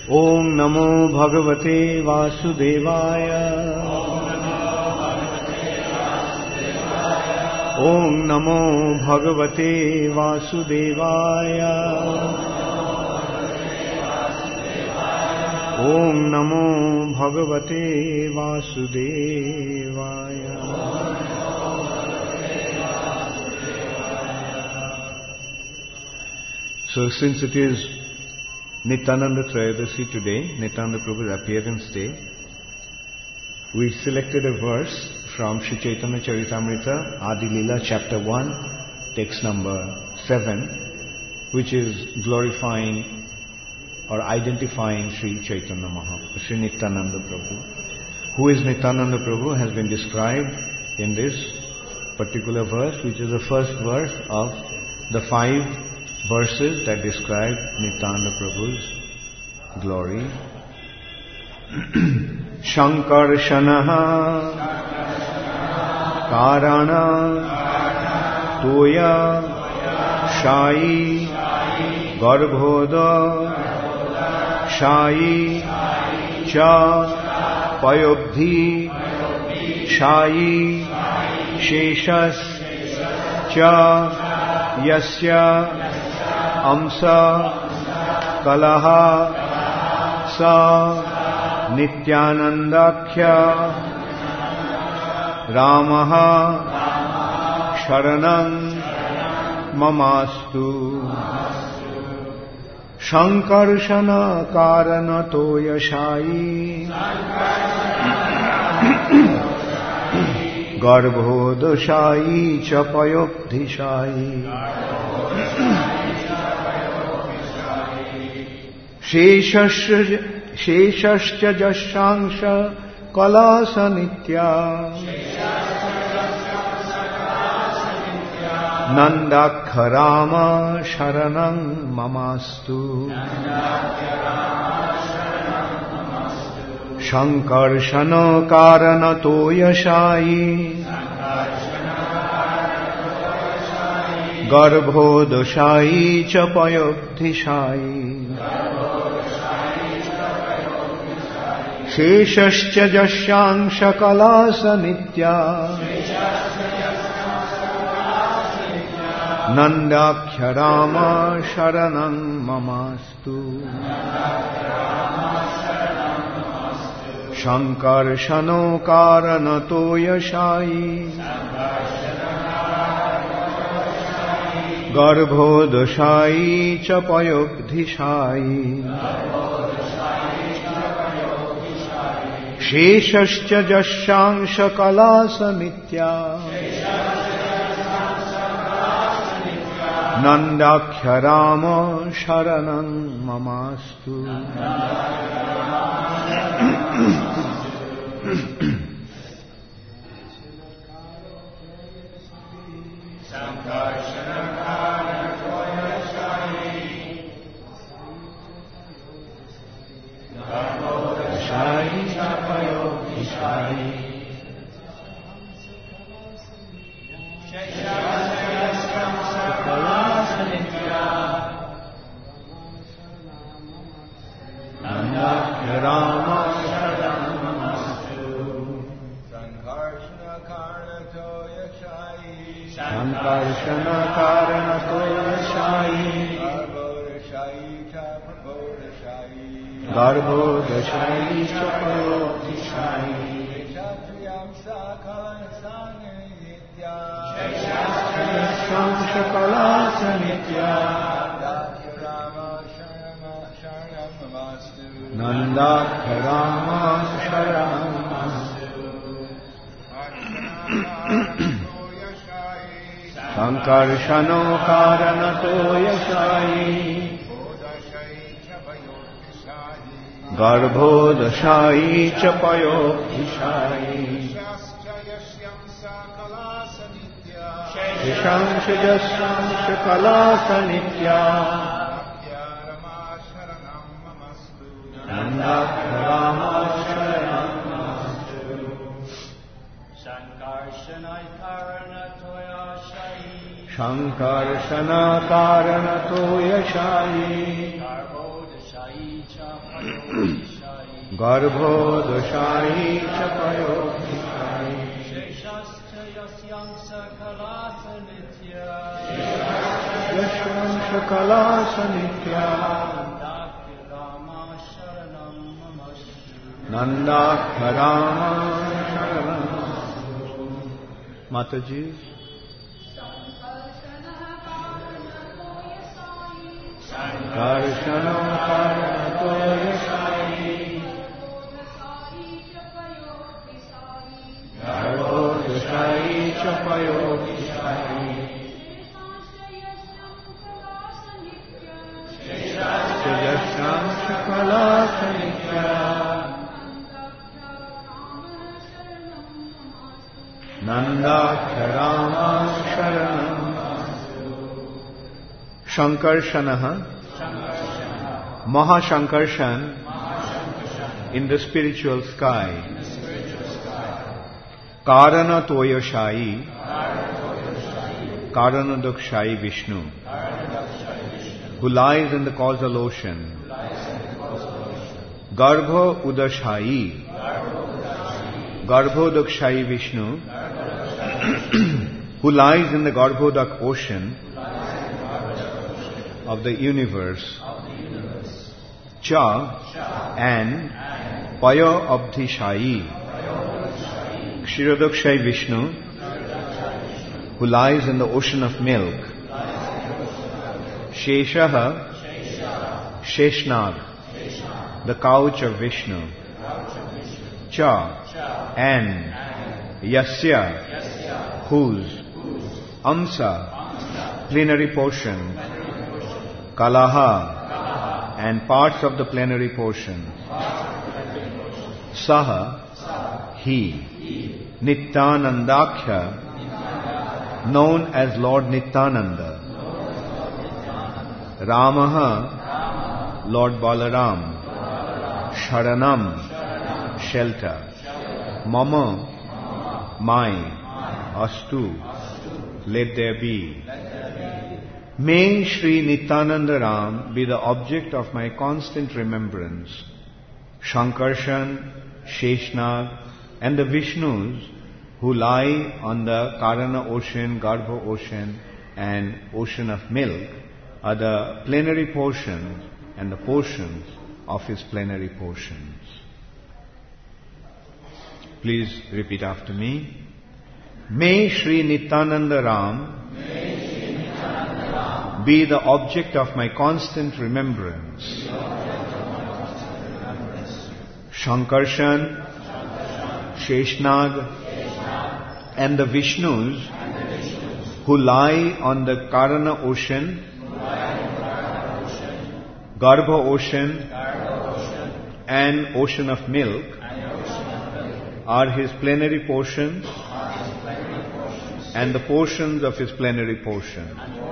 Om Namo Bhagavate Vasudevaya. Om Namo Bhagavate Vasudevaya. Om Namo Bhagavate Vasudevaya. So since it is Nityananda Trayodasi today, Nityananda Prabhu's appearance day, we selected a verse from Sri Chaitanya Charitamrita, Adi Leela, chapter 1, text number 7, which is glorifying or identifying Sri Chaitanya Mahaprabhu, Sri Nityananda Prabhu. Who is Nityananda Prabhu has been described in this particular verse, which is the first verse of the 5 verses that describe Nityananda Prabhu's glory. Shankarshanaha Karana Toya Shai Garbhoda Shai Cha Payobdhi Shai Sheshas Cha Yasya Amsa Kalaha Sa Nityanandakhya Ramaha Sharanam Mamastu. Shankarshana Karanato Yashai Garbhodashai Chapayobdhishai Sheshascha Jashangsha Kalasa Nitya Nandakharama Sharanam Mamastu. Shankarshana Karanato Yashai Garbhodashai Chapayobdhishai Sheshascha Jashangsha Kalasa Nitya Nandakhyarama Sharanam Mamastu. Shankarshano Karanato Yashai Garbhodashai Chapayobdhishai Sheshascha Jashangsha Kalasa Nitya Nandakhyarama Sharanam Mamastu. Sankarshana Karanato Yashai Garbhodashai Chapayobdhishai Sheshamsha Kalasa Nitya Nandakharama Sharanam Mamastu. Sankarshano Karanato Yashai Garbhodashai Chapayobdhishai Sheshamsha Jashamsha Kalasa Nitya Nandakharama Sharanam Mamastu. Shankarshana Karanato Yashai Garbho doshayi chapayo vishayi Sheshascha yasyam sakalasa nitya Yashvam shakala sanitya Nandakirama sharanam mamastu Nandakharama sharanam Mataji Karshanam karanato yasayi Garbho doshayi chapayo vishayi Yasham shakala sanitya Nandakharama sharanam Shankarshanaha Mahashankarshan in the spiritual sky Karana Toyashayi Karana Dakshayi Vishnu who lies in the causal ocean Garbha Udashayi Garbhodakshayi Vishnu who lies in the Garbhodak ocean of the universe Cha and Paya Abdhishayi Kshirodakshayi Vishnu who lies in the ocean of milk Sheshaha Sheshnag the couch of Vishnu Cha and Yasya whose Amsa plenary portion Kalaha and parts of the plenary portion Saha he Nityanandakhya known as Lord Nityananda Ramaha Lord Balaram Sharanam shelter Mama my Astu let there be. May Sri Nityananda Ram be the object of my constant remembrance. Shankarshan, Sheshnag and the Vishnus who lie on the Karana ocean, Garbha ocean and ocean of milk are the plenary portions and the portions of his plenary portions. Please repeat after me. May Sri Nityananda Ram be the object of my constant remembrance. Shankarshan, Sheshnag and the Vishnus who lie on the Karana ocean, Garbha ocean and ocean of milk are his plenary portions and the portions of his plenary portion.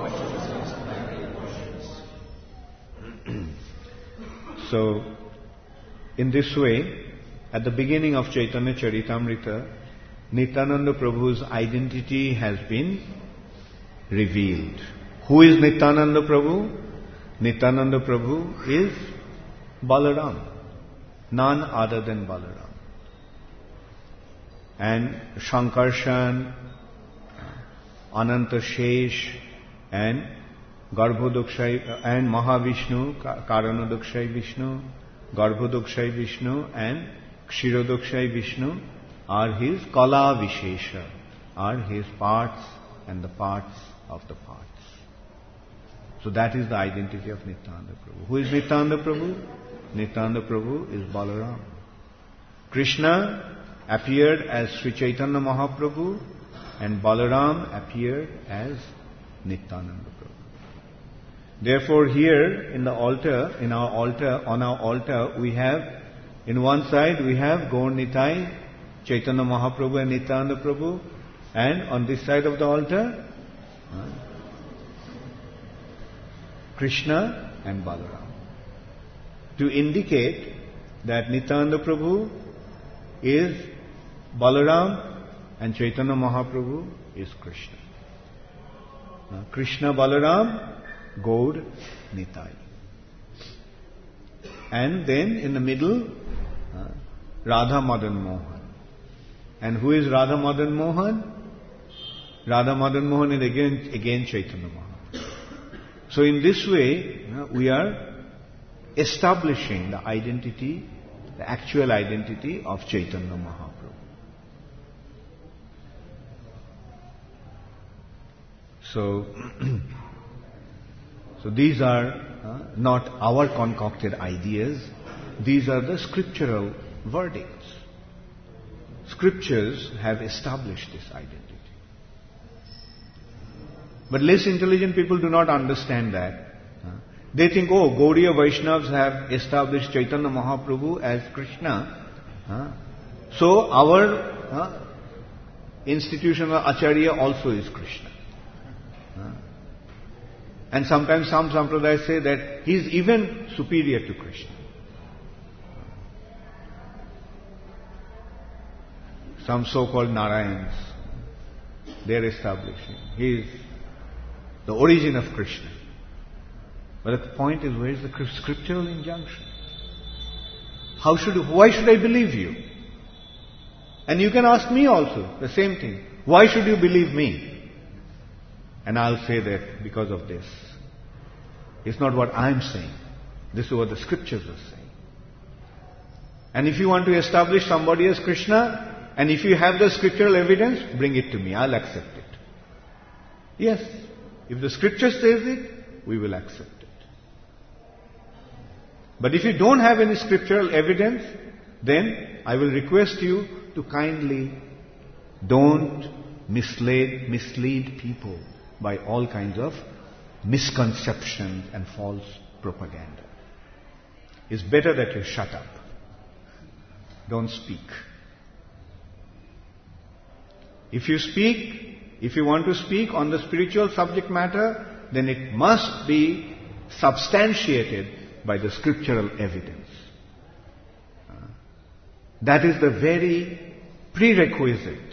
So, in this way, at the beginning of Chaitanya Charitamrita, Nityananda Prabhu's identity has been revealed. Who is Nityananda Prabhu? Nityananda Prabhu is Balaram, none other than Balaram. And Shankarshan, Ananta Shesh and Garbhodakshayi and Mahavishnu, Karanadokshayi Vishnu, Garbhodakshayi Vishnu and Kshirodakshayi Vishnu are his Kala Vishesha, are his parts and the parts of the parts. So that is the identity of Nityananda Prabhu. Who is Nityananda Prabhu? Nityananda Prabhu is Balaram. Krishna appeared as Sri Chaitanya Mahaprabhu and Balaram appeared as Nityananda Prabhu. Therefore here in the altar, on our altar, we have, in one side we have Gaur Nitai, Chaitanya Mahaprabhu and Nityananda Prabhu, and on this side of the altar, Krishna and Balaram. To indicate that Nityananda Prabhu is Balaram and Chaitanya Mahaprabhu is Krishna. Krishna Balaram, Gaur Nitai. and then in the middle, Radha Madan Mohan. And who is Radha Madan Mohan? Radha Madan Mohan is again Chaitanya Mahaprabhu. So in this way, we are establishing the identity, the actual identity of Chaitanya Mahaprabhu. So these are not our concocted ideas. These are the scriptural verdicts. Scriptures have established this identity. But less intelligent people do not understand that. They think, oh, Gaudiya Vaishnavas have established Chaitanya Mahaprabhu as Krishna. So our institutional Acharya also is Krishna. And sometimes some sampradayas say that he is even superior to Krishna. Some so-called Narayans, they are establishing he is the origin of Krishna. But the point is, where is the scriptural injunction? Why should I believe you? And you can ask me also the same thing. Why should you believe me? And I'll say that because of this. It's not what I'm saying. This is what the scriptures are saying. And if you want to establish somebody as Krishna, and if you have the scriptural evidence, bring it to me. I'll accept it. Yes. If the scripture says it, we will accept it. But if you don't have any scriptural evidence, then I will request you to kindly don't mislead people by all kinds of misconceptions and false propaganda. It's better that you shut up. Don't speak. If you want to speak on the spiritual subject matter, then it must be substantiated by the scriptural evidence. That is the very prerequisite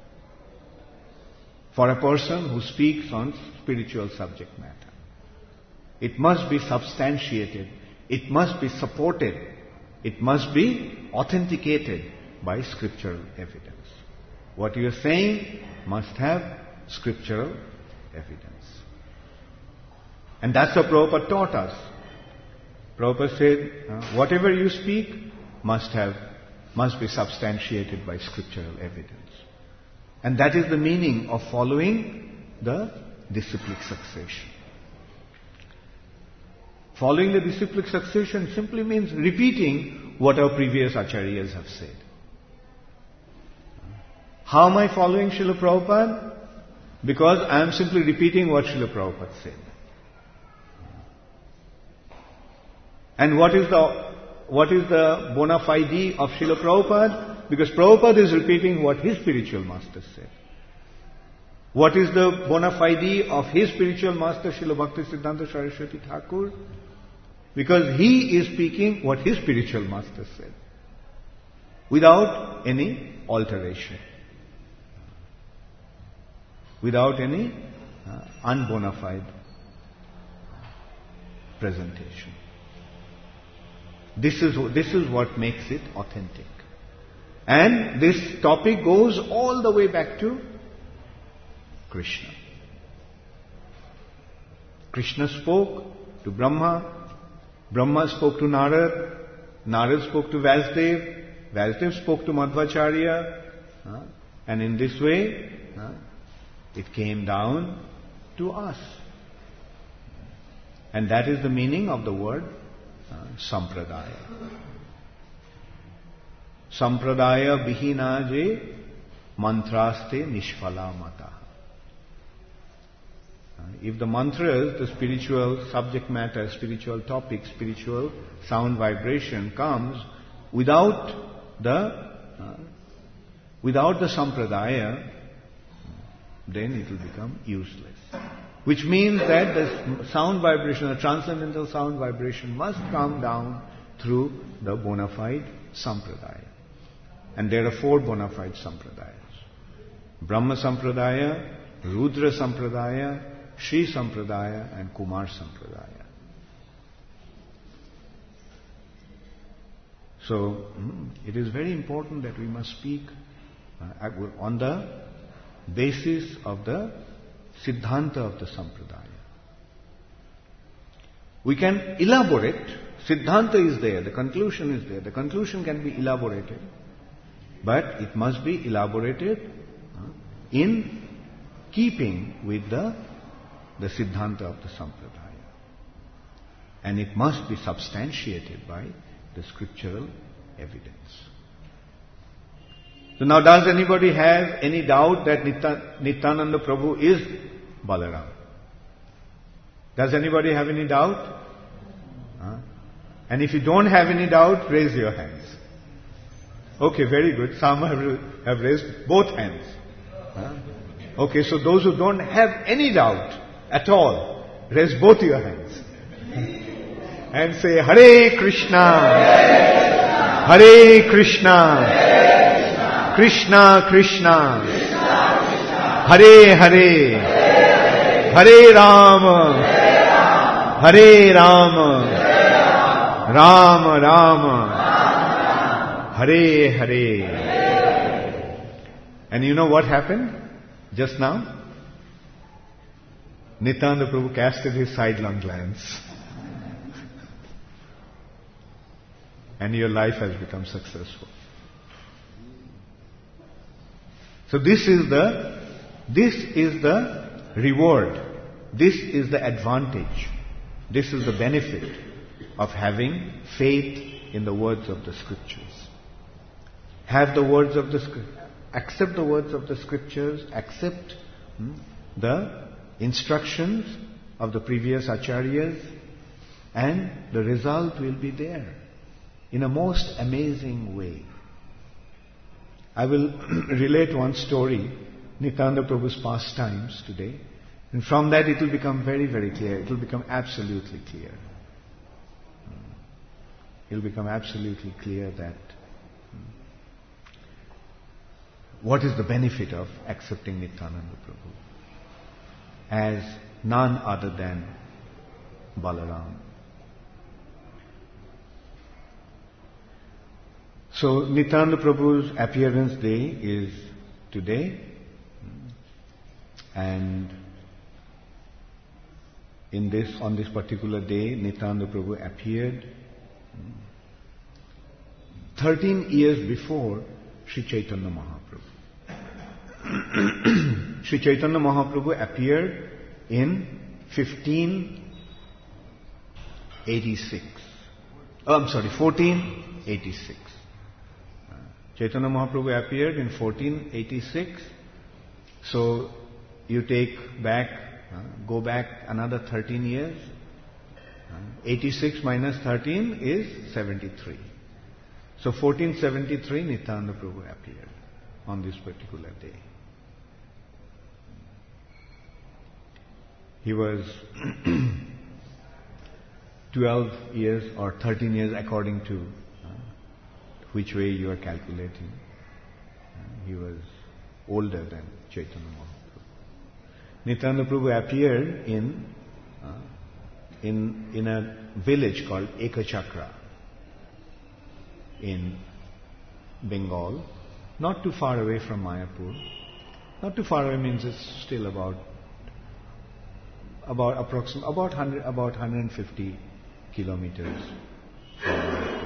for a person who speaks on spiritual subject matter. It must be substantiated, it must be supported, it must be authenticated by scriptural evidence. What you are saying must have scriptural evidence. And that's what Prabhupada taught us. Prabhupada said, whatever you speak must be substantiated by scriptural evidence. And that is the meaning of following the disciplic succession. Following the disciplic succession simply means repeating what our previous acharyas have said. How am I following Srila Prabhupada? Because I am simply repeating what Srila Prabhupada said. And what is the bona fide of Srila Prabhupada? Because Prabhupada is repeating what his spiritual master said. What is the bona fide of his spiritual master, Srila Bhaktisiddhanta Saraswati Thakur? Because he is speaking what his spiritual master said, without any alteration, without any unbona fide presentation. This is what makes it authentic. And this topic goes all the way back to Krishna. Krishna spoke to Brahma, Brahma spoke to Narad, Narad spoke to Vasudev, Vasudev spoke to Madhvacharya, and in this way, it came down to us. And that is the meaning of the word Sampradaya. Sampradaya vihina je mantraste nishphala mata. If the mantras, the spiritual subject matter, spiritual topic, spiritual sound vibration comes without the sampradaya, then it will become useless. Which means that the sound vibration, the transcendental sound vibration must come down through the bona fide sampradaya. And there are 4 bona fide sampradayas. Brahma sampradaya, Rudra sampradaya, Shri sampradaya and Kumar sampradaya. So, it is very important that we must speak on the basis of the Siddhanta of the Sampradaya. We can elaborate. Siddhanta is there, the conclusion is there. The conclusion can be elaborated. But it must be elaborated in keeping with the Siddhanta of the Sampradaya. And it must be substantiated by the scriptural evidence. So now, does anybody have any doubt that Nityananda Prabhu is Balaram? Does anybody have any doubt? And if you don't have any doubt, raise your hands. Okay, very good. Some have raised both hands. Okay, so those who don't have any doubt at all, raise both your hands. And say, Hare Krishna, Hare Krishna, Krishna Krishna, Hare Hare, Hare Rama, Hare Rama, Rama Rama, Hare Hare. And you know what happened just now? Nityananda Prabhu casted his sidelong glance. And your life has become successful. So this is the reward. This is the advantage. This is the benefit of having faith in the words of the scriptures. Have the words of the accept the words of the scriptures, accept the instructions of the previous acharyas, and the result will be there in a most amazing way. I will relate one story, Nityananda Prabhu's pastimes today, and from that it will become very, very clear. It will become absolutely clear. It will become absolutely clear that what is the benefit of accepting Nityananda Prabhu as none other than Balaram. So Nityananda Prabhu's appearance day is today, and on this particular day, Nityananda Prabhu appeared 13 years before Sri Chaitanya Mahaprabhu. Sri Chaitanya Mahaprabhu appeared in 1486. Chaitanya Mahaprabhu appeared in 1486. So you go back another 13 years. 86 minus 13 is 73. So 1473 Nityananda Prabhu appeared on this particular day. He was 12 years or 13 years according to which way you are calculating. He was older than Chaitanya Mahaprabhu. Nityananda Prabhu appeared in a village called Ekachakra in Bengal, not too far away from Mayapur. Not too far away means it's still about 150 kilometers from Mayapur.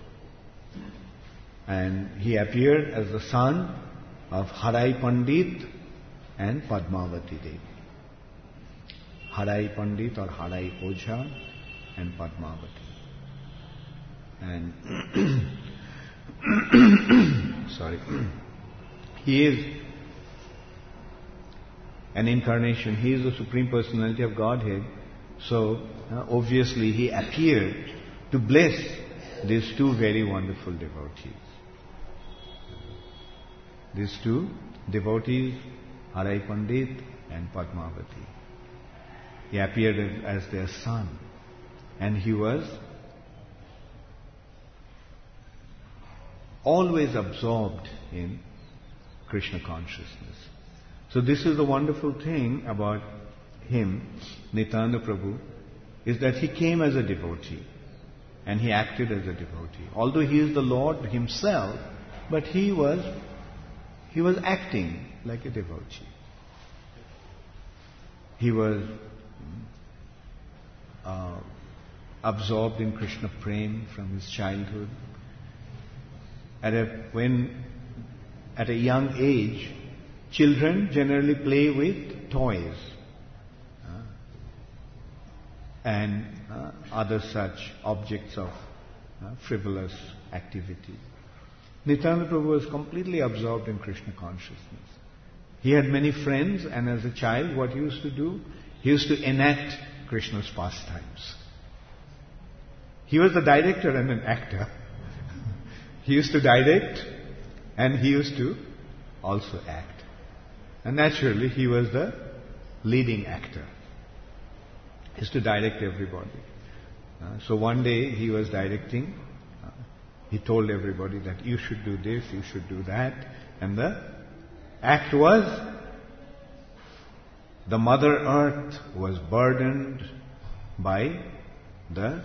And he appeared as the son of Harai Pandit and Padmavati Devi. Harai Pandit or Harai Ojha and Padmavati. And sorry, he is an incarnation. He is the Supreme Personality of Godhead. So obviously he appeared to bless these two very wonderful devotees. These two devotees, Harai Pandit and Padmavati. He appeared as their son, and he was always absorbed in Krishna consciousness. So this is the wonderful thing about him, Nityananda Prabhu, is that he came as a devotee. and he acted as a devotee. Although he is the Lord himself, but he was acting like a devotee. He was absorbed in Krishna Prem from his childhood. At a young age, children generally play with toys and other such objects of frivolous activity. Nityananda Prabhu was completely absorbed in Krishna consciousness. He had many friends, and as a child, what he used to do? He used to enact Krishna's pastimes. He was the director and an actor. He used to direct, and he used to also act. And naturally, he was the leading actor. He used to direct everybody. So one day he was directing. He told everybody that you should do this, you should do that. And the act was, the Mother Earth was burdened by the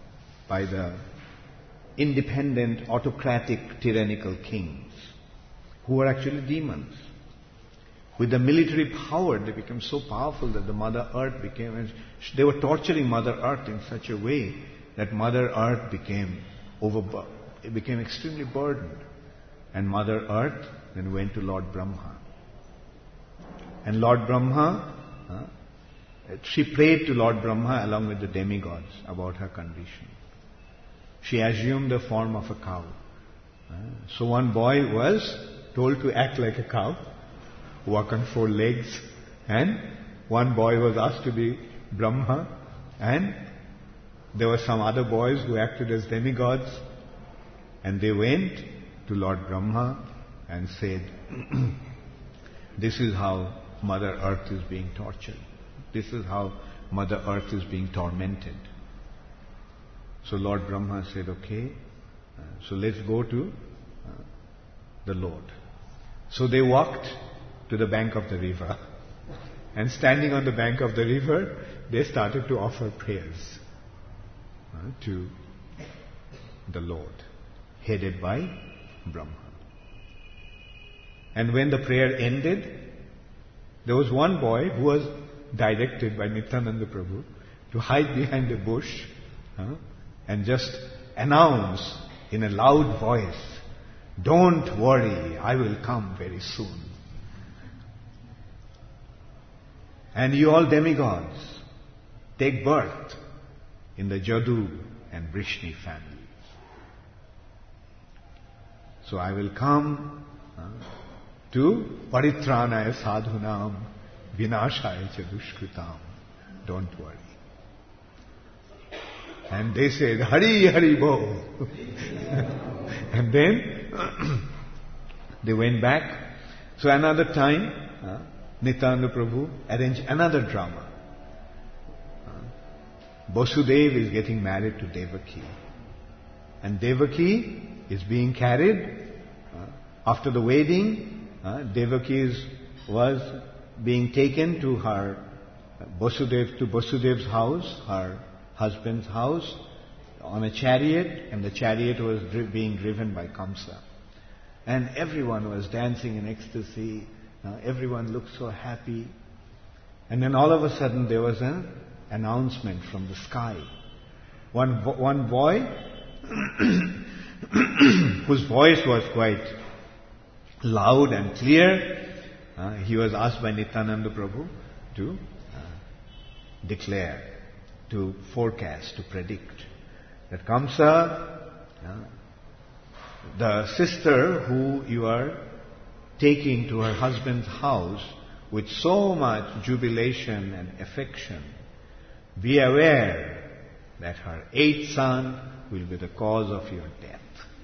independent, autocratic, tyrannical kings, who were actually demons. With the military power, they became so powerful that the Mother Earth became, they were torturing Mother Earth in such a way that Mother Earth became extremely burdened. And Mother Earth then went to Lord Brahma. And Lord Brahma, she prayed to Lord Brahma along with the demigods about her condition. She assumed the form of a cow. So one boy was told to act like a cow, walk on 4 legs, and one boy was asked to be Brahma, and there were some other boys who acted as demigods, and they went to Lord Brahma and said, this is how Mother Earth is being tortured. This is how Mother Earth is being tormented. So Lord Brahma said, okay, so let's go to the Lord. So they walked to the bank of the river. And standing on the bank of the river, they started to offer prayers to the Lord, headed by Brahma. And when the prayer ended, there was one boy who was directed by Nityananda Prabhu to hide behind a bush and just announce in a loud voice, don't worry, I will come very soon. And you all demigods, take birth in the Jadu and Vrishni families. So I will come to Paritranaya Sadhunam Vinashaya Cha Dushkritam. Don't worry. And they said, Hari Hari Bo. And then they went back. So another time, Nityananda Prabhu arranged another drama. Vasudeva is getting married to Devaki. And Devaki is being carried. After the wedding, Devaki was being taken to her Vasudev's house, her husband's house, on a chariot, and the chariot was being driven by Kamsa. And everyone was dancing in ecstasy. Everyone looked so happy. And then all of a sudden there was an announcement from the sky. One boy, whose voice was quite loud and clear, he was asked by Nityananda Prabhu to declare, to forecast, to predict that Kamsa, the sister who you are taking to her husband's house with so much jubilation and affection, be aware that her 8th son will be the cause of your death.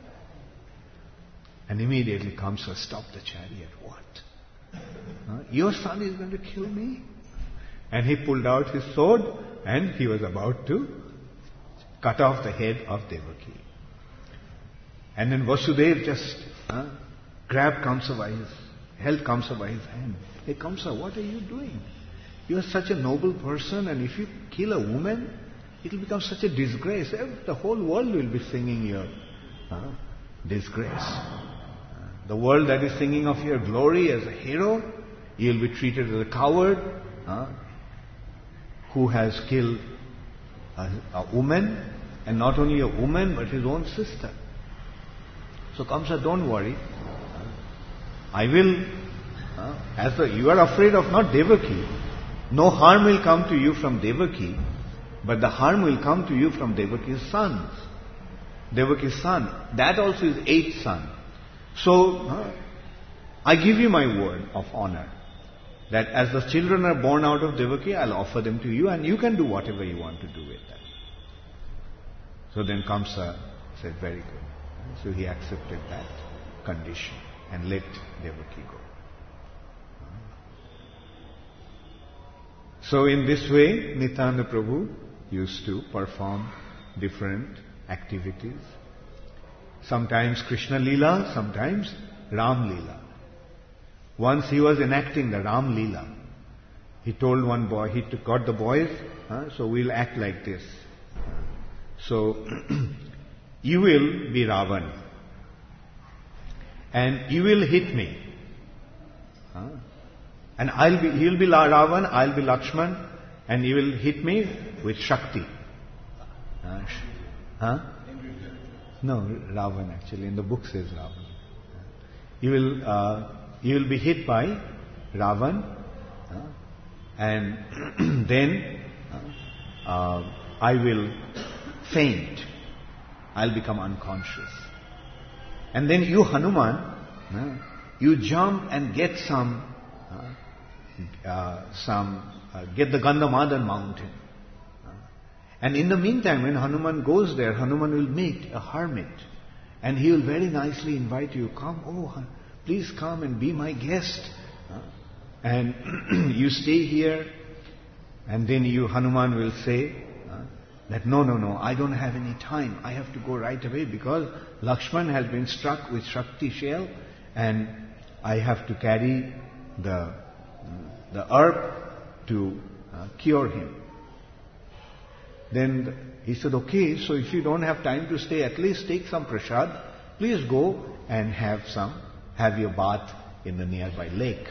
And immediately Kamsa stopped the chariot. What? Your son is going to kill me? And he pulled out his sword and he was about to cut off the head of Devaki. And then Vasudeva just grabbed Kamsa held Kamsa by his hand. Hey Kamsa, what are you doing? You are such a noble person, and if you kill a woman, it will become such a disgrace. The whole world will be singing your disgrace. The world that is singing of your glory as a hero, you will be treated as a coward who has killed a woman, and not only a woman but his own sister. So Kamsa, don't worry. I will, you are afraid of not Devaki. No harm will come to you from Devaki, but the harm will come to you from Devaki's sons. Devaki's son. That also is 8th son. So, I give you my word of honor that as the children are born out of Devaki, I'll offer them to you and you can do whatever you want to do with them. So then Kamsa said, very good. So he accepted that condition and let Devaki go. So in this way, Nityananda Prabhu used to perform different activities. Sometimes Krishna Leela, sometimes Ram Leela. Once he was enacting the Ram Leela. He told one boy, he got the boys, so we'll act like this. So, you will be Ravan. And you will hit me. And he'll be Ravan, I'll be Lakshman, and you will hit me with Shakti. No, Ravan actually, in the book says Ravan. You will be hit by Ravan, and then I will faint. I'll become unconscious. And then you, Hanuman, you jump and get get the Gandhamadhan mountain. And in the meantime, when Hanuman goes there, Hanuman will meet a hermit. And he will very nicely invite you, come, please come and be my guest. And you stay here. And then you, Hanuman, will say that no, I don't have any time. I have to go right away because Lakshman has been struck with Shakti shell and I have to carry the herb to cure him. Then he said, okay, so if you don't have time to stay, at least take some prasad. Please go and have your bath in the nearby lake.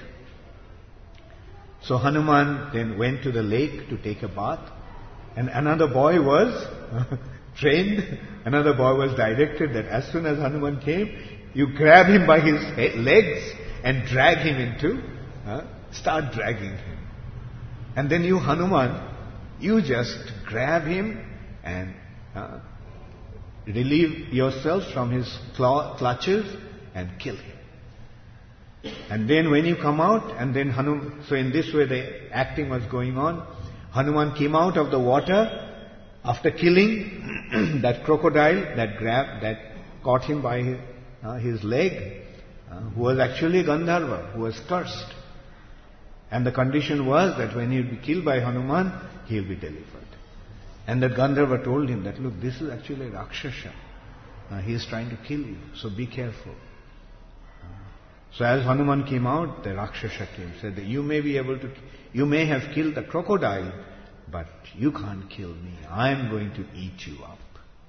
So Hanuman then went to the lake to take a bath. And another boy was trained, another boy was directed that as soon as Hanuman came, you grab him by his legs and drag him start dragging him. And then you, Hanuman, you just grab him and relieve yourself from his clutches and kill him. And then when you come out, and then so in this way the acting was going on. Hanuman came out of the water after killing that crocodile that caught him by his leg, who was actually a Gandharva, who was cursed. And the condition was that when he will be killed by Hanuman, he will be delivered. And the Gandharva told him that, look, this is actually a Rakshasa. He is trying to kill you, so be careful. So as Hanuman came out, the Rakshasa came, said that you may have killed the crocodile, but you can't kill me. I am going to eat you up.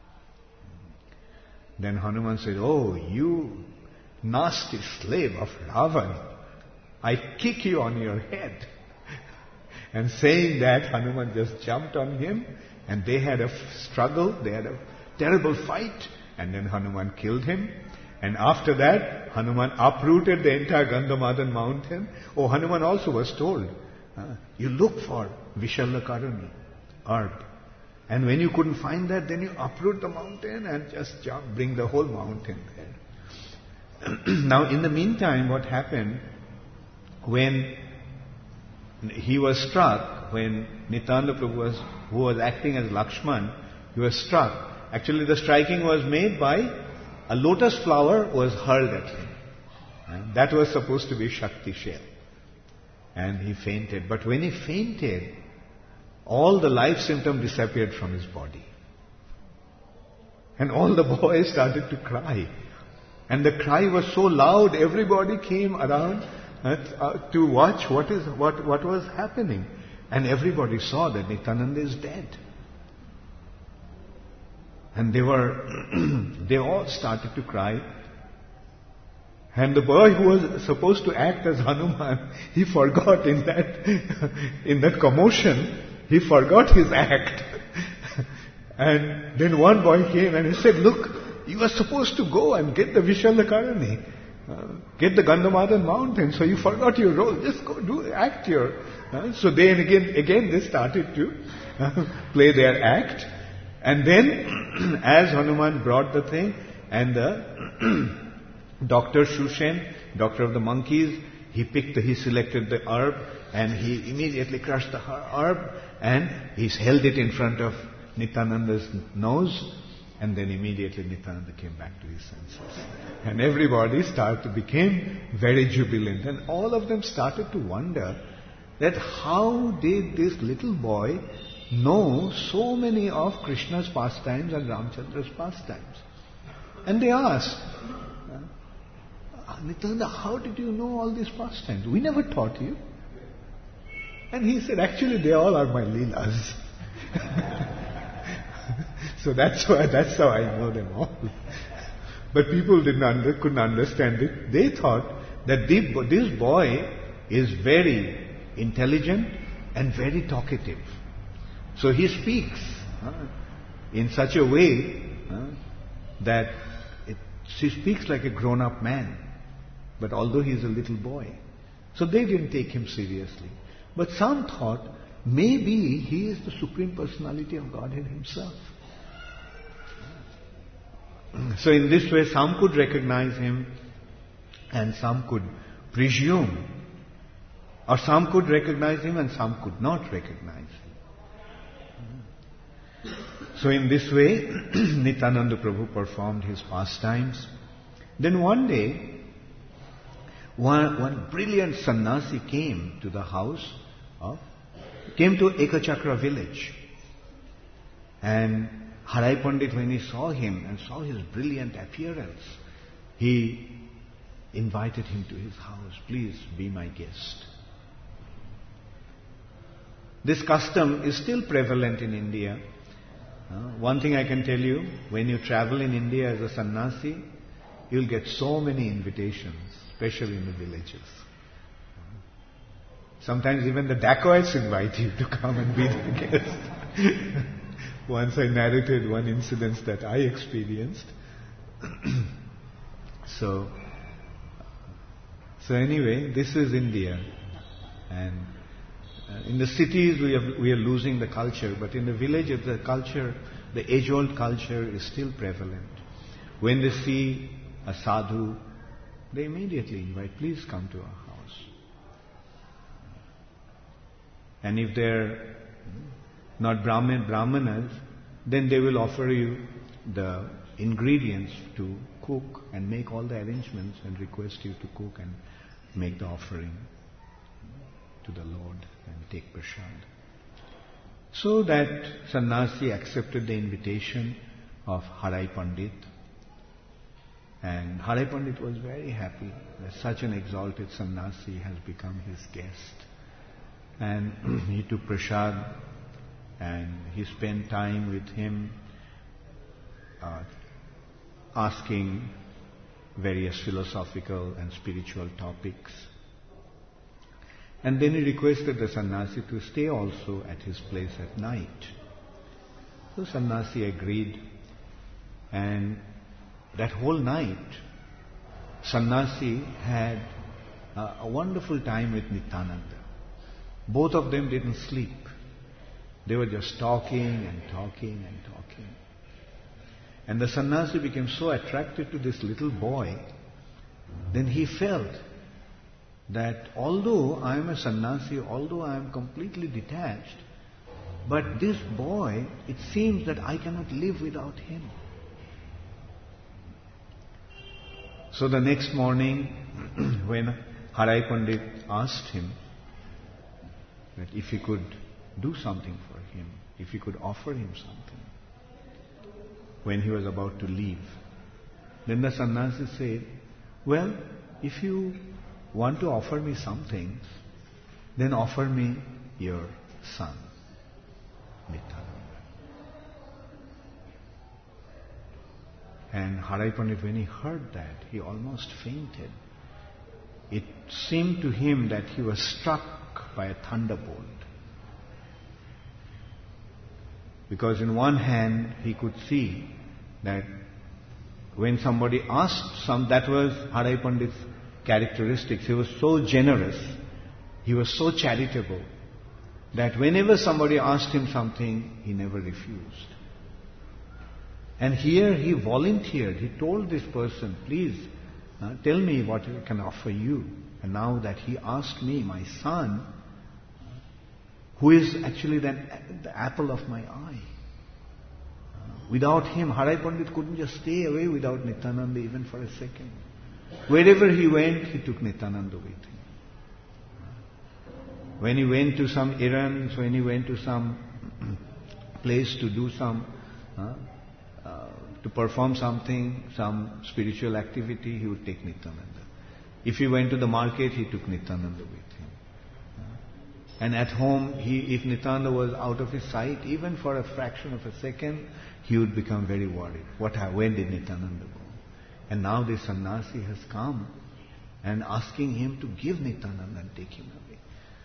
Then Hanuman said, oh, you nasty slave of Ravan, I kick you on your head. And saying that, Hanuman just jumped on him, and they had a struggle, they had a terrible fight, and then Hanuman killed him. And after that, Hanuman uprooted the entire Gandhamadhan mountain. Oh, Hanuman also was told, you look for Vishallakarani, herb. And when you couldn't find that, then you uproot the mountain and just bring the whole mountain there. Now, in the meantime, what happened, when he was struck, when Nityananda Prabhu who was acting as Lakshman, he was struck. Actually, the striking was made by a lotus flower was hurled at him. And that was supposed to be Shakti shell. And he fainted. But when he fainted, all the life symptoms disappeared from his body. And all the boys started to cry. And the cry was so loud, everybody came around to watch what was happening. And everybody saw that Nityananda is dead. And they all started to cry. And the boy who was supposed to act as Hanuman, he forgot in that commotion, he forgot his act. And then one boy came and he said, look, you are supposed to go and get the Vishalkarani, get the Gandhamadhan mountain, so you forgot your role. Just go, act here. So then again they started to play their act. And then, as Hanuman brought the thing, and the Dr. Shushan, doctor of the monkeys, he selected the herb, and he immediately crushed the herb, and he held it in front of Nityananda's nose, and then immediately Nityananda came back to his senses. And everybody became very jubilant, and all of them started to wonder that how did this little boy know so many of Krishna's pastimes and Ramchandra's pastimes? And they asked, Nityananda, how did you know all these pastimes? We never taught you. And he said, actually they all are my leelas. So that's how I know them all. But people couldn't understand it. They thought that this boy is very intelligent and very talkative. So he speaks in such a way that he speaks like a grown-up man. But although he is a little boy. So they didn't take him seriously. But some thought, maybe he is the Supreme Personality of Godhead himself. So in this way, some could recognize him and some could presume. Or some could recognize him and some could not recognize him. So in this way, Nityananda Prabhu performed his pastimes. Then one day, one brilliant sannyasi came to the house came to Ekachakra village. And Harai Pandit, when he saw him and saw his brilliant appearance, he invited him to his house. Please be my guest. This custom is still prevalent in India. One thing I can tell you, when you travel in India as a sannyasi, you'll get so many invitations, especially in the villages. Sometimes even the dacoits invite you to come and be their guest. Once I narrated one incident that I experienced. So anyway, this is India. And in the cities we are losing the culture, but in the villages the culture, the age-old culture is still prevalent. When they see a sadhu, they immediately invite, please come to our house. And if they're not brahmanas, then they will offer you the ingredients to cook and make all the arrangements and request you to cook and make the offering to the Lord and take prasad. So that sannyasi accepted the invitation of Harai Pandit, and Harai Pandit was very happy that such an exalted sannyasi has become his guest. And he took prasad and he spent time with him asking various philosophical and spiritual topics. And then he requested the sannyasi to stay also at his place at night. So sannyasi agreed, and that whole night sannyasi had a wonderful time with Nityananda. Both of them didn't sleep. They were just talking and talking and talking. And the sannyasi became so attracted to this little boy, then he felt that although I am a sannyasi, although I am completely detached, but this boy, it seems that I cannot live without him. So the next morning, when Harai Pandit asked him that if he could do something for him, if he could offer him something, when he was about to leave, then the sannyasi said, well, if you want to offer me something, then offer me your son, Nityananda. And Harai Pandit, when he heard that, he almost fainted. It seemed to him that he was struck by a thunderbolt. Because in one hand he could see that when somebody asked that was Harai Pandit's characteristics. He was so generous, he was so charitable, that whenever somebody asked him something, he never refused. And here he volunteered. He told this person, please tell me what I can offer you. And now that he asked me, my son, who is actually the apple of my eye. Without him, Harai Pandit couldn't just stay away without Nityananda even for a second. Wherever he went, he took Nityananda with him. When he went to some errands, when he went to some place to do to perform something, some spiritual activity, he would take Nityananda. If he went to the market, he took Nityananda with him. And at home, if Nityananda was out of his sight, even for a fraction of a second, he would become very worried. When did Nityananda go? And now this sannyasi has come and asking him to give Nityananda and take him away.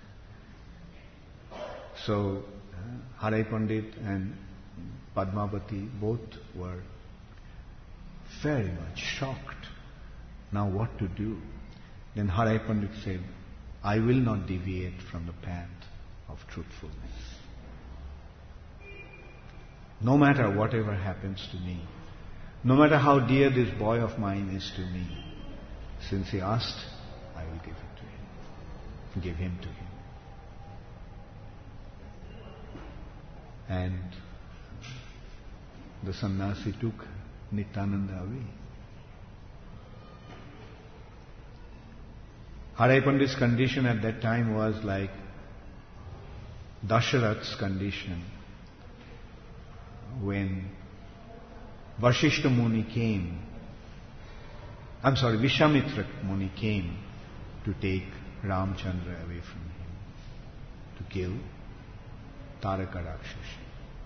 So, Harai Pandit and Padmavati both were very much shocked. Now what to do? Then Harai Pandit said, I will not deviate from the path of truthfulness. No matter whatever happens to me, no matter how dear this boy of mine is to me, since he asked, I will give it to him. Give him to him. And the sannyasi took Nityananda away. Harai Pandit's condition at that time was like Dasharath's condition when Vashishta Muni came, Vishwamitra Muni came to take Ramchandra away from him, to kill Taraka Rakshasa.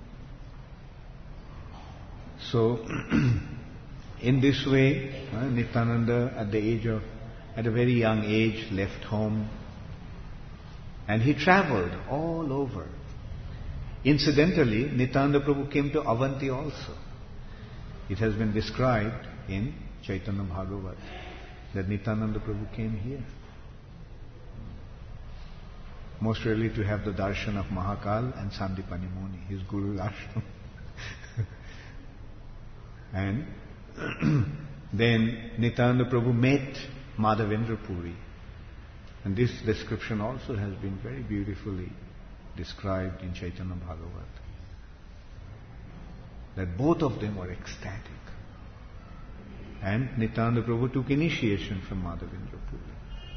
So, in this way, Nityananda at a very young age left home and he travelled all over. Incidentally, Nityananda Prabhu came to Avanti also. It has been described in Chaitanya Bhagavat that Nityananda Prabhu came here. Most really to have the darshan of Mahakal and Sandipani Muni, his Guru Ashram. And then Nityananda Prabhu met Madhavendra Puri. And this description also has been very beautifully described in Chaitanya Bhagavat. That both of them were ecstatic. And Nityananda Prabhu took initiation from Madhavendra Puri.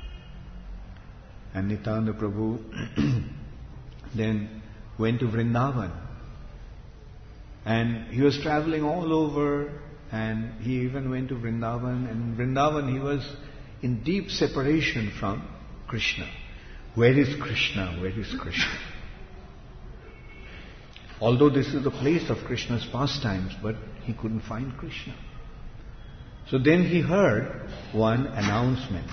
And Nityananda Prabhu then went to Vrindavan. And he was traveling all over, and he even went to Vrindavan. And in Vrindavan he was in deep separation from Krishna. Where is Krishna? Where is Krishna? Although this is the place of Krishna's pastimes, but he couldn't find Krishna. So then he heard one announcement.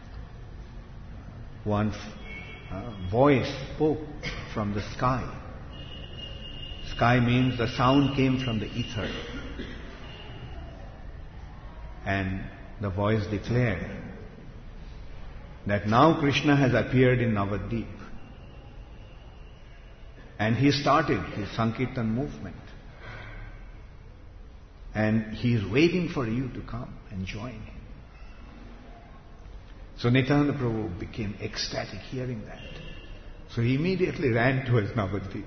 One voice spoke from the sky. Sky means the sound came from the ether. And the voice declared that now Krishna has appeared in Navadvip. And he started his Sankirtan movement. And he is waiting for you to come and join him. So Nityananda Prabhu became ecstatic hearing that. So he immediately ran towards Navadvip.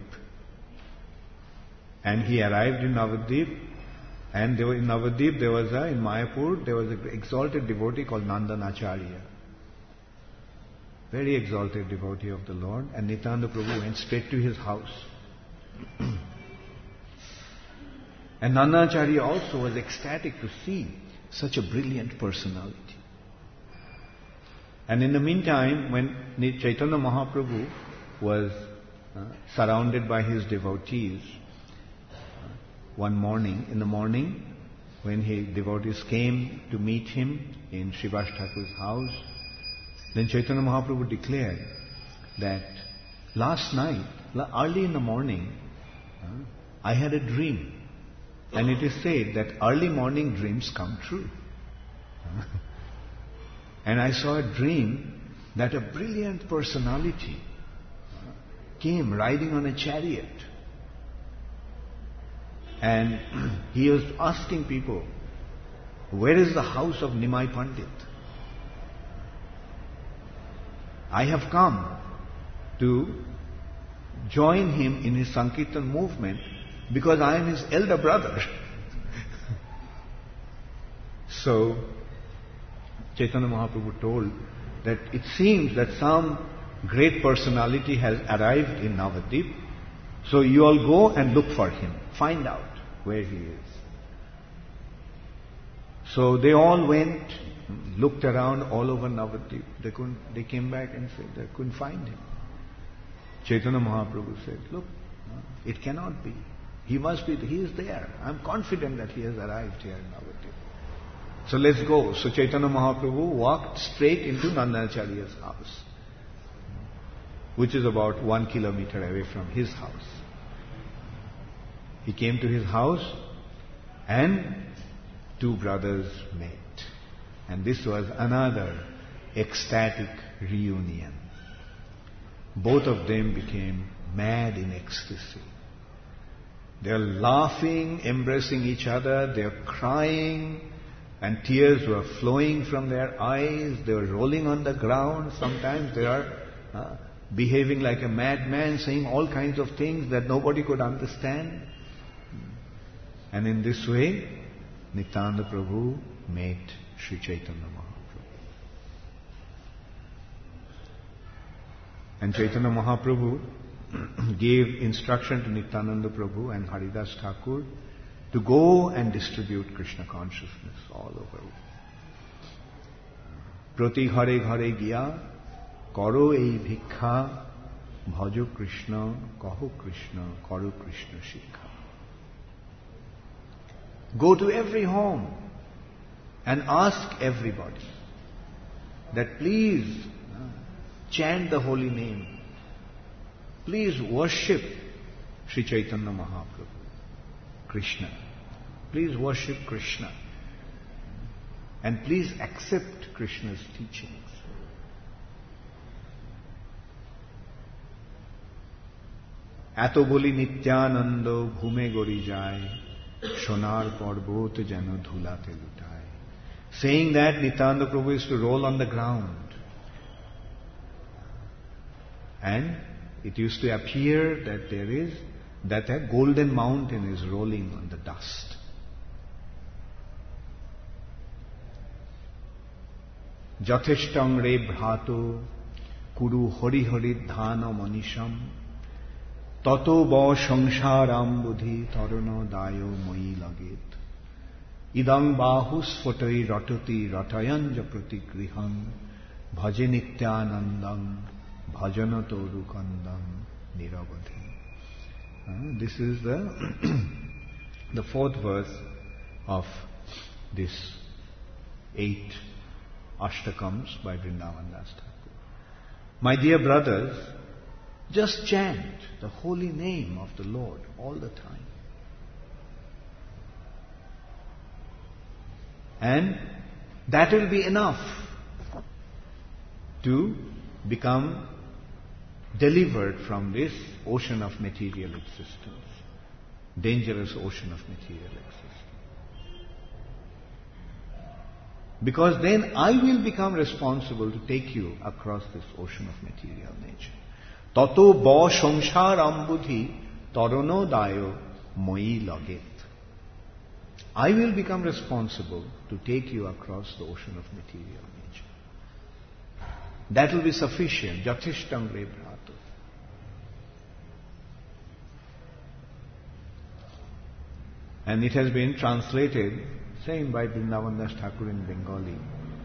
And he arrived in Navadvip. And in Navadvip in Mayapur, there was an exalted devotee called Nandanacharya. Very exalted devotee of the Lord. And Nityananda Prabhu went straight to his house. And Nandanacharya also was ecstatic to see such a brilliant personality. And in the meantime, when Chaitanya Mahaprabhu was surrounded by his devotees, in the morning, when devotees came to meet him in Srivas Thakur's house, then Chaitanya Mahaprabhu declared that last night, early in the morning, I had a dream. And it is said that early morning dreams come true. And I saw a dream that a brilliant personality came riding on a chariot. And he was asking people, where is the house of Nimai Pandit? I have come to join him in his Sankirtan movement because I am his elder brother. So, Chaitanya Mahaprabhu told that it seems that some great personality has arrived in Navadvip. So you all go and look for him. Find out where he is. So they all went, looked around all over Navadvip. They came back and said they couldn't find him. Chaitanya Mahaprabhu said, look, it cannot be. He must be, he is there. I'm confident that he has arrived here in Navadvip. So let's go. So Chaitanya Mahaprabhu walked straight into Nandacharya's house, which is about 1 kilometer away from his house. He came to his house and two brothers met. And this was another ecstatic reunion. Both of them became mad in ecstasy. They are laughing, embracing each other, they are crying, and tears were flowing from their eyes. They were rolling on the ground. Sometimes they are behaving like a madman, saying all kinds of things that nobody could understand. And in this way, Nityananda Prabhu met Sri Chaitanya Mahaprabhu. And Chaitanya Mahaprabhu gave instruction to Nityananda Prabhu and Haridas Thakur to go and distribute Krishna consciousness all over. Prati ghare ghare giya, karo ei bhikkha, bhajo Krishna, kaho Krishna, karo Krishna shikha. Go to every home and ask everybody that please chant the holy name. Please worship Sri Chaitanya Mahaprabhu, Krishna. Please worship Krishna. And please accept Krishna's teachings. Ato boli nityanando bhume gori jai, shonar parbot jano dhulate lutai. Saying that, Nityananda Prabhu is to roll on the ground. And it used to appear that a golden mountain is rolling on the dust. Jatheshtang re bhrato kuru hari hari dhana manisham tato ba sangsharam buddhi tarana dayo moi laget idang bahus photai ratati ratayanja pratigriham bhaje nityanandam bhajanato rukandam niravadhi. This is the fourth verse of this 8 Ashtakams by Vrindavan Das Thakur. My dear brothers, just chant the holy name of the Lord all the time. And that will be enough to become delivered from this ocean of material existence, dangerous ocean of material existence. Because then I will become responsible to take you across this ocean of material nature. Tato ba samsaram buddhi tarano dayo moi laget. I will become responsible to take you across the ocean of material nature. That will be sufficient. Jathishtam re bhrato. And it has been translated, same by Vrindavan Das Thakur in Bengali.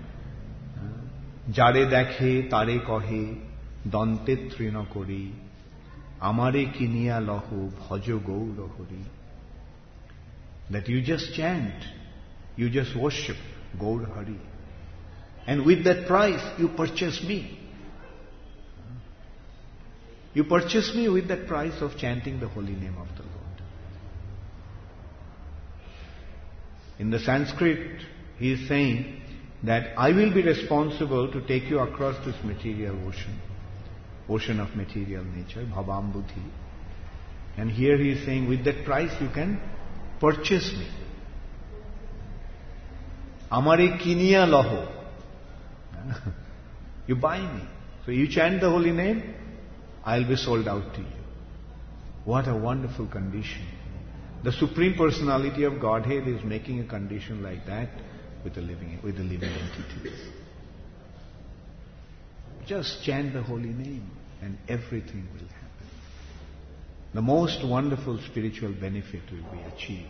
Jare dekhe tare kohe dante trina kori amare kiniya lahu bhajo gaura hori. That you just chant You just worship Gaur Hari. And with that price, you purchase me. You purchase me with that price of chanting the holy name of the Lord. In the Sanskrit, he is saying that I will be responsible to take you across this material ocean of material nature, bhavam buddhi. And here he is saying, with that price you can purchase me. Amare kiniya laho. You buy me. So you chant the holy name, I'll be sold out to you. What a wonderful condition. The Supreme Personality of Godhead is making a condition like that with the living entities. Just chant the holy name and everything will happen. The most wonderful spiritual benefit will be achieved.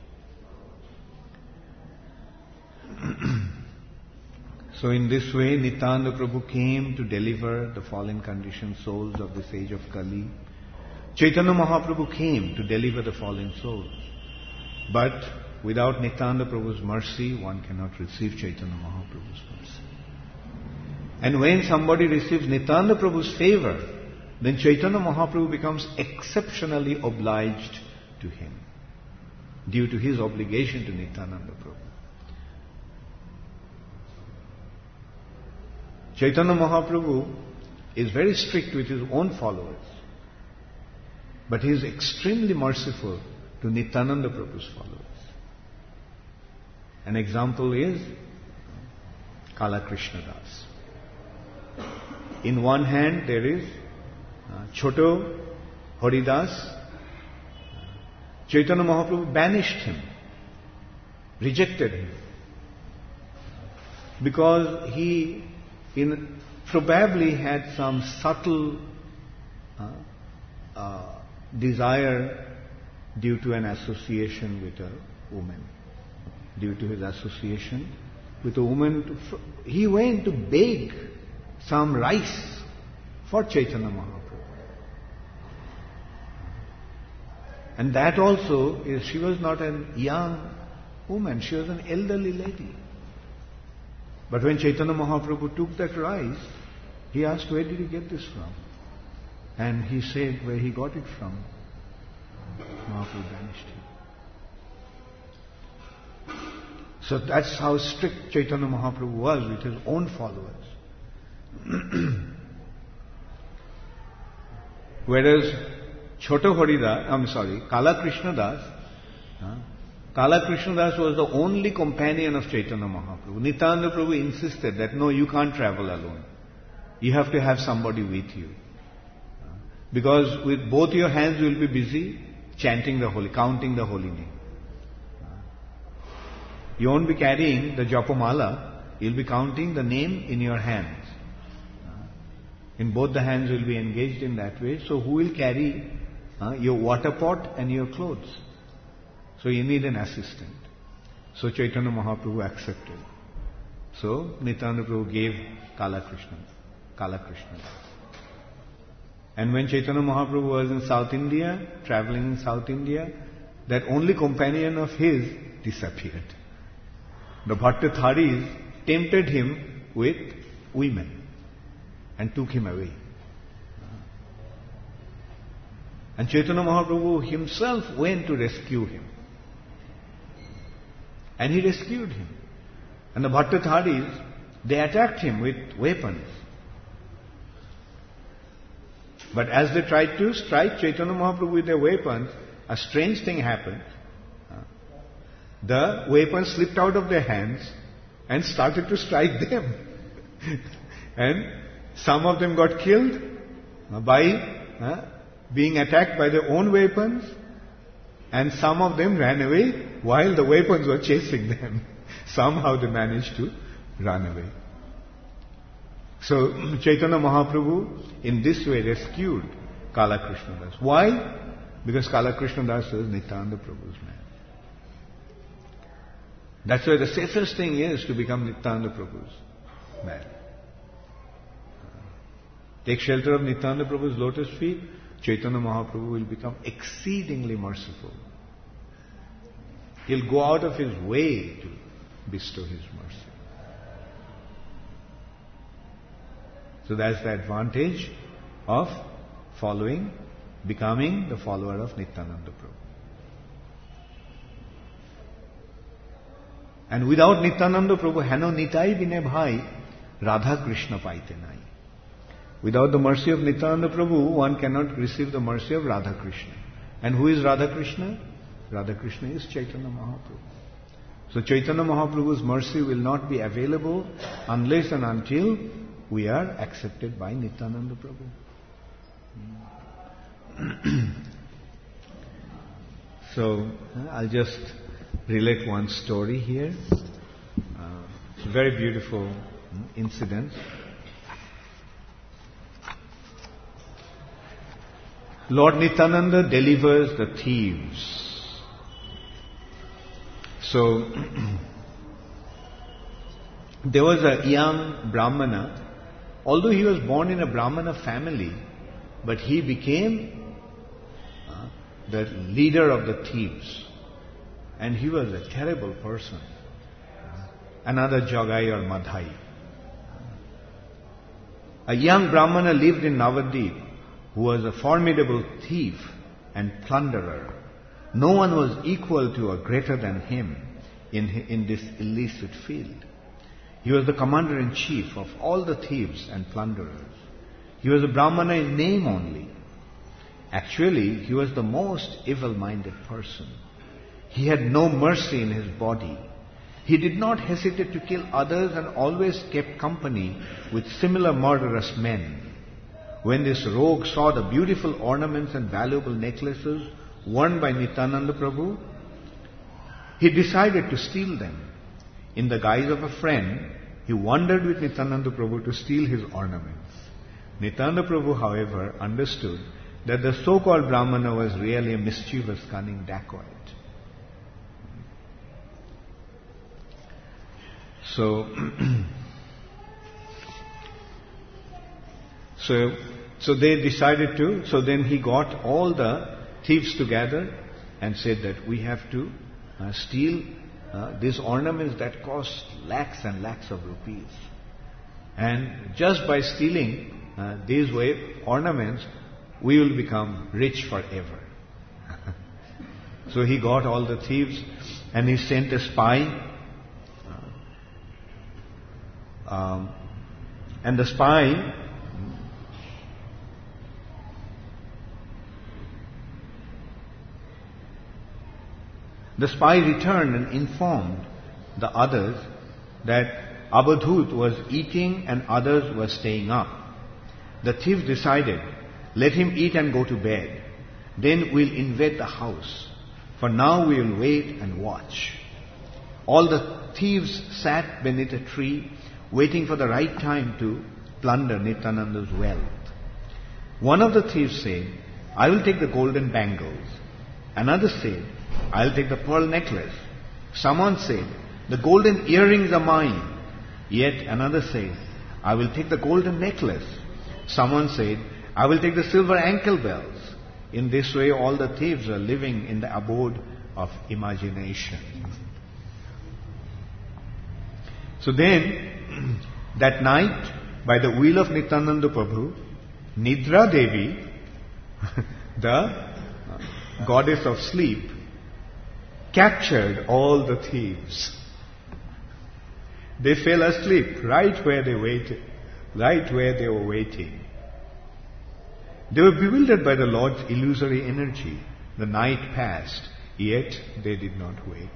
So in this way, Nityananda Prabhu came to deliver the fallen conditioned souls of this age of Kali. Chaitanya Mahaprabhu came to deliver the fallen souls. But without Nityananda Prabhu's mercy, one cannot receive Chaitanya Mahaprabhu's mercy. And when somebody receives Nityananda Prabhu's favor, then Chaitanya Mahaprabhu becomes exceptionally obliged to him due to his obligation to Nityananda Prabhu. Chaitanya Mahaprabhu is very strict with his own followers, but he is extremely merciful to Nityananda Prabhu's followers. An example is Kala Krishna Das. In one hand there is Choto Haridas. Chaitanya Mahaprabhu banished him, rejected him, because he probably had some subtle desire due to an association with a woman. Due to his association with a woman, he went to beg some rice for Chaitanya Mahaprabhu. And that also is, she was not a young woman, she was an elderly lady. But when Chaitanya Mahaprabhu took that rice, he asked, where did you get this from? And he said where he got it from. Mahaprabhu banished him. So that's how strict Chaitanya Mahaprabhu was with his own followers. Whereas Kala Krishna Das, Kala Krishna Das was the only companion of Chaitanya Mahaprabhu. Nityananda Prabhu insisted that no, you can't travel alone. You have to have somebody with you. Because with both your hands you will be busy counting the holy name. You won't be carrying the Japamala, you'll be counting the name in your hands. In both the hands you will be engaged in that way. So who will carry your water pot and your clothes? So you need an assistant. So Chaitanya Mahaprabhu accepted. So Nityananda Prabhu gave Kala Krishna. And when Chaitanya Mahaprabhu was in South India, traveling in South India, that only companion of his disappeared. The Bhattatharis tempted him with women and took him away. And Chaitanya Mahaprabhu himself went to rescue him. And he rescued him. And the Bhattatharis, they attacked him with weapons. But as they tried to strike Chaitanya Mahaprabhu with their weapons, a strange thing happened. The weapons slipped out of their hands and started to strike them. And some of them got killed by being attacked by their own weapons, and some of them ran away while the weapons were chasing them. Somehow they managed to run away. So Chaitanya Mahaprabhu in this way rescued Kala Krishna Das. Why? Because Kala Krishna Das was Nityananda Prabhu's man. That's why the safest thing is to become Nityananda Prabhu's man. Take shelter of Nityananda Prabhu's lotus feet, Chaitanya Mahaprabhu will become exceedingly merciful. He'll go out of his way bestow His mercy. So that's the advantage of becoming the follower of Nityananda Prabhu. And without Nityananda Prabhu, heno nitai bine bhai, Radha Krishna paite nai. Without the mercy of Nityananda Prabhu, one cannot receive the mercy of Radha Krishna. And who is Radha Krishna? Radha Krishna is Chaitanya Mahaprabhu. So Chaitanya Mahaprabhu's mercy will not be available unless and until we are accepted by Nityananda Prabhu. So I'll just relate one story here. It's a very beautiful incident. Lord Nityananda delivers the thieves. So there was a young Brahmana. Although he was born in a Brahmana family, but he became the leader of the thieves. And he was a terrible person. Another Jagai or Madhai. A young Brahmana lived in Navadvip who was a formidable thief and plunderer. No one was equal to or greater than him in this illicit field. He was the commander-in-chief of all the thieves and plunderers. He was a Brahmana in name only. Actually, he was the most evil-minded person. He had no mercy in his body. He did not hesitate to kill others and always kept company with similar murderous men. When this rogue saw the beautiful ornaments and valuable necklaces worn by Nityananda Prabhu, he decided to steal them. In the guise of a friend, he wandered with Nityananda Prabhu to steal his ornaments. Nityananda Prabhu, however, understood that the so-called Brahmana was really a mischievous, cunning dacoit. So they decided to, so then he got all the thieves together and said that we have to steal these ornaments that cost lakhs and lakhs of rupees. And just by stealing these ornaments, we will become rich forever. So he got all the thieves and he sent a spy. And the spy returned and informed the others that Abadhut was eating and others were staying up. The thief decided, let him eat and go to bed. Then we'll invade the house. For now we'll wait and watch. All the thieves sat beneath a tree, waiting for the right time to plunder Nityananda's wealth. One of the thieves said, I will take the golden bangles. Another said, I'll take the pearl necklace. Someone said, the golden earrings are mine. Yet another said, I will take the golden necklace. Someone said, I will take the silver ankle bells. In this way, all the thieves are living in the abode of imagination. So then, that night, by the will of Nityananda Prabhu, Nidra Devi, the goddess of sleep, captured all the thieves. They fell asleep right where they waited, right where they were waiting. They were bewildered by the Lord's illusory energy. The night passed, yet they did not wake.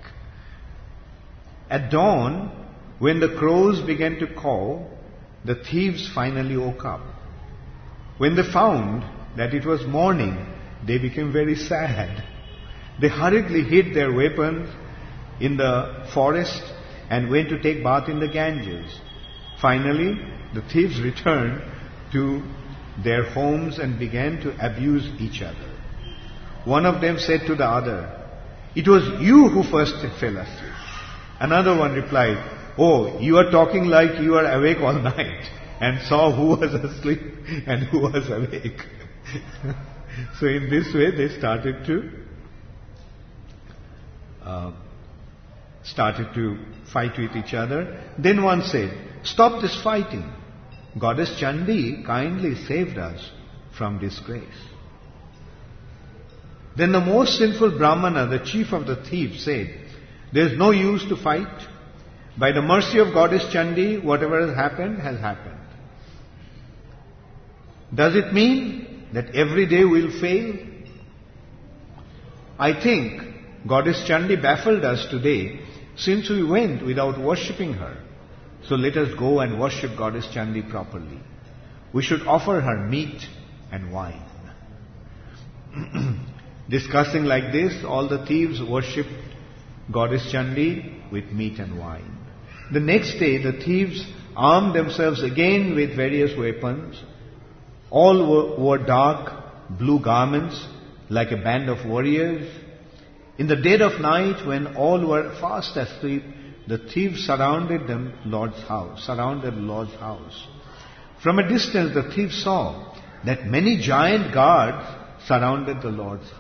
At dawn, when the crows began to caw, the thieves finally woke up. When they found that it was morning, they became very sad. They hurriedly hid their weapons in the forest and went to take bath in the Ganges. Finally, the thieves returned to their homes and began to abuse each other. One of them said to the other, it was you who first fell asleep. Another one replied, oh, you are talking like you are awake all night, and saw who was asleep and who was awake. So in this way they started to started to fight with each other. Then one said, "Stop this fighting. Goddess Chandi kindly saved us from disgrace." Then the most sinful Brahmana, the chief of the thieves, said, "There is no use to fight. By the mercy of Goddess Chandi, whatever has happened has happened." Does it mean that every day we'll fail? I think Goddess Chandi baffled us today since we went without worshipping her. So let us go and worship Goddess Chandi properly. We should offer her meat and wine. Discussing like this, all the thieves worshipped Goddess Chandi with meat and wine. The next day, the thieves armed themselves again with various weapons. All wore dark blue garments like a band of warriors. In the dead of night, when all were fast asleep, the thieves surrounded the Lord's house. From a distance, the thieves saw that many giant guards surrounded the Lord's house.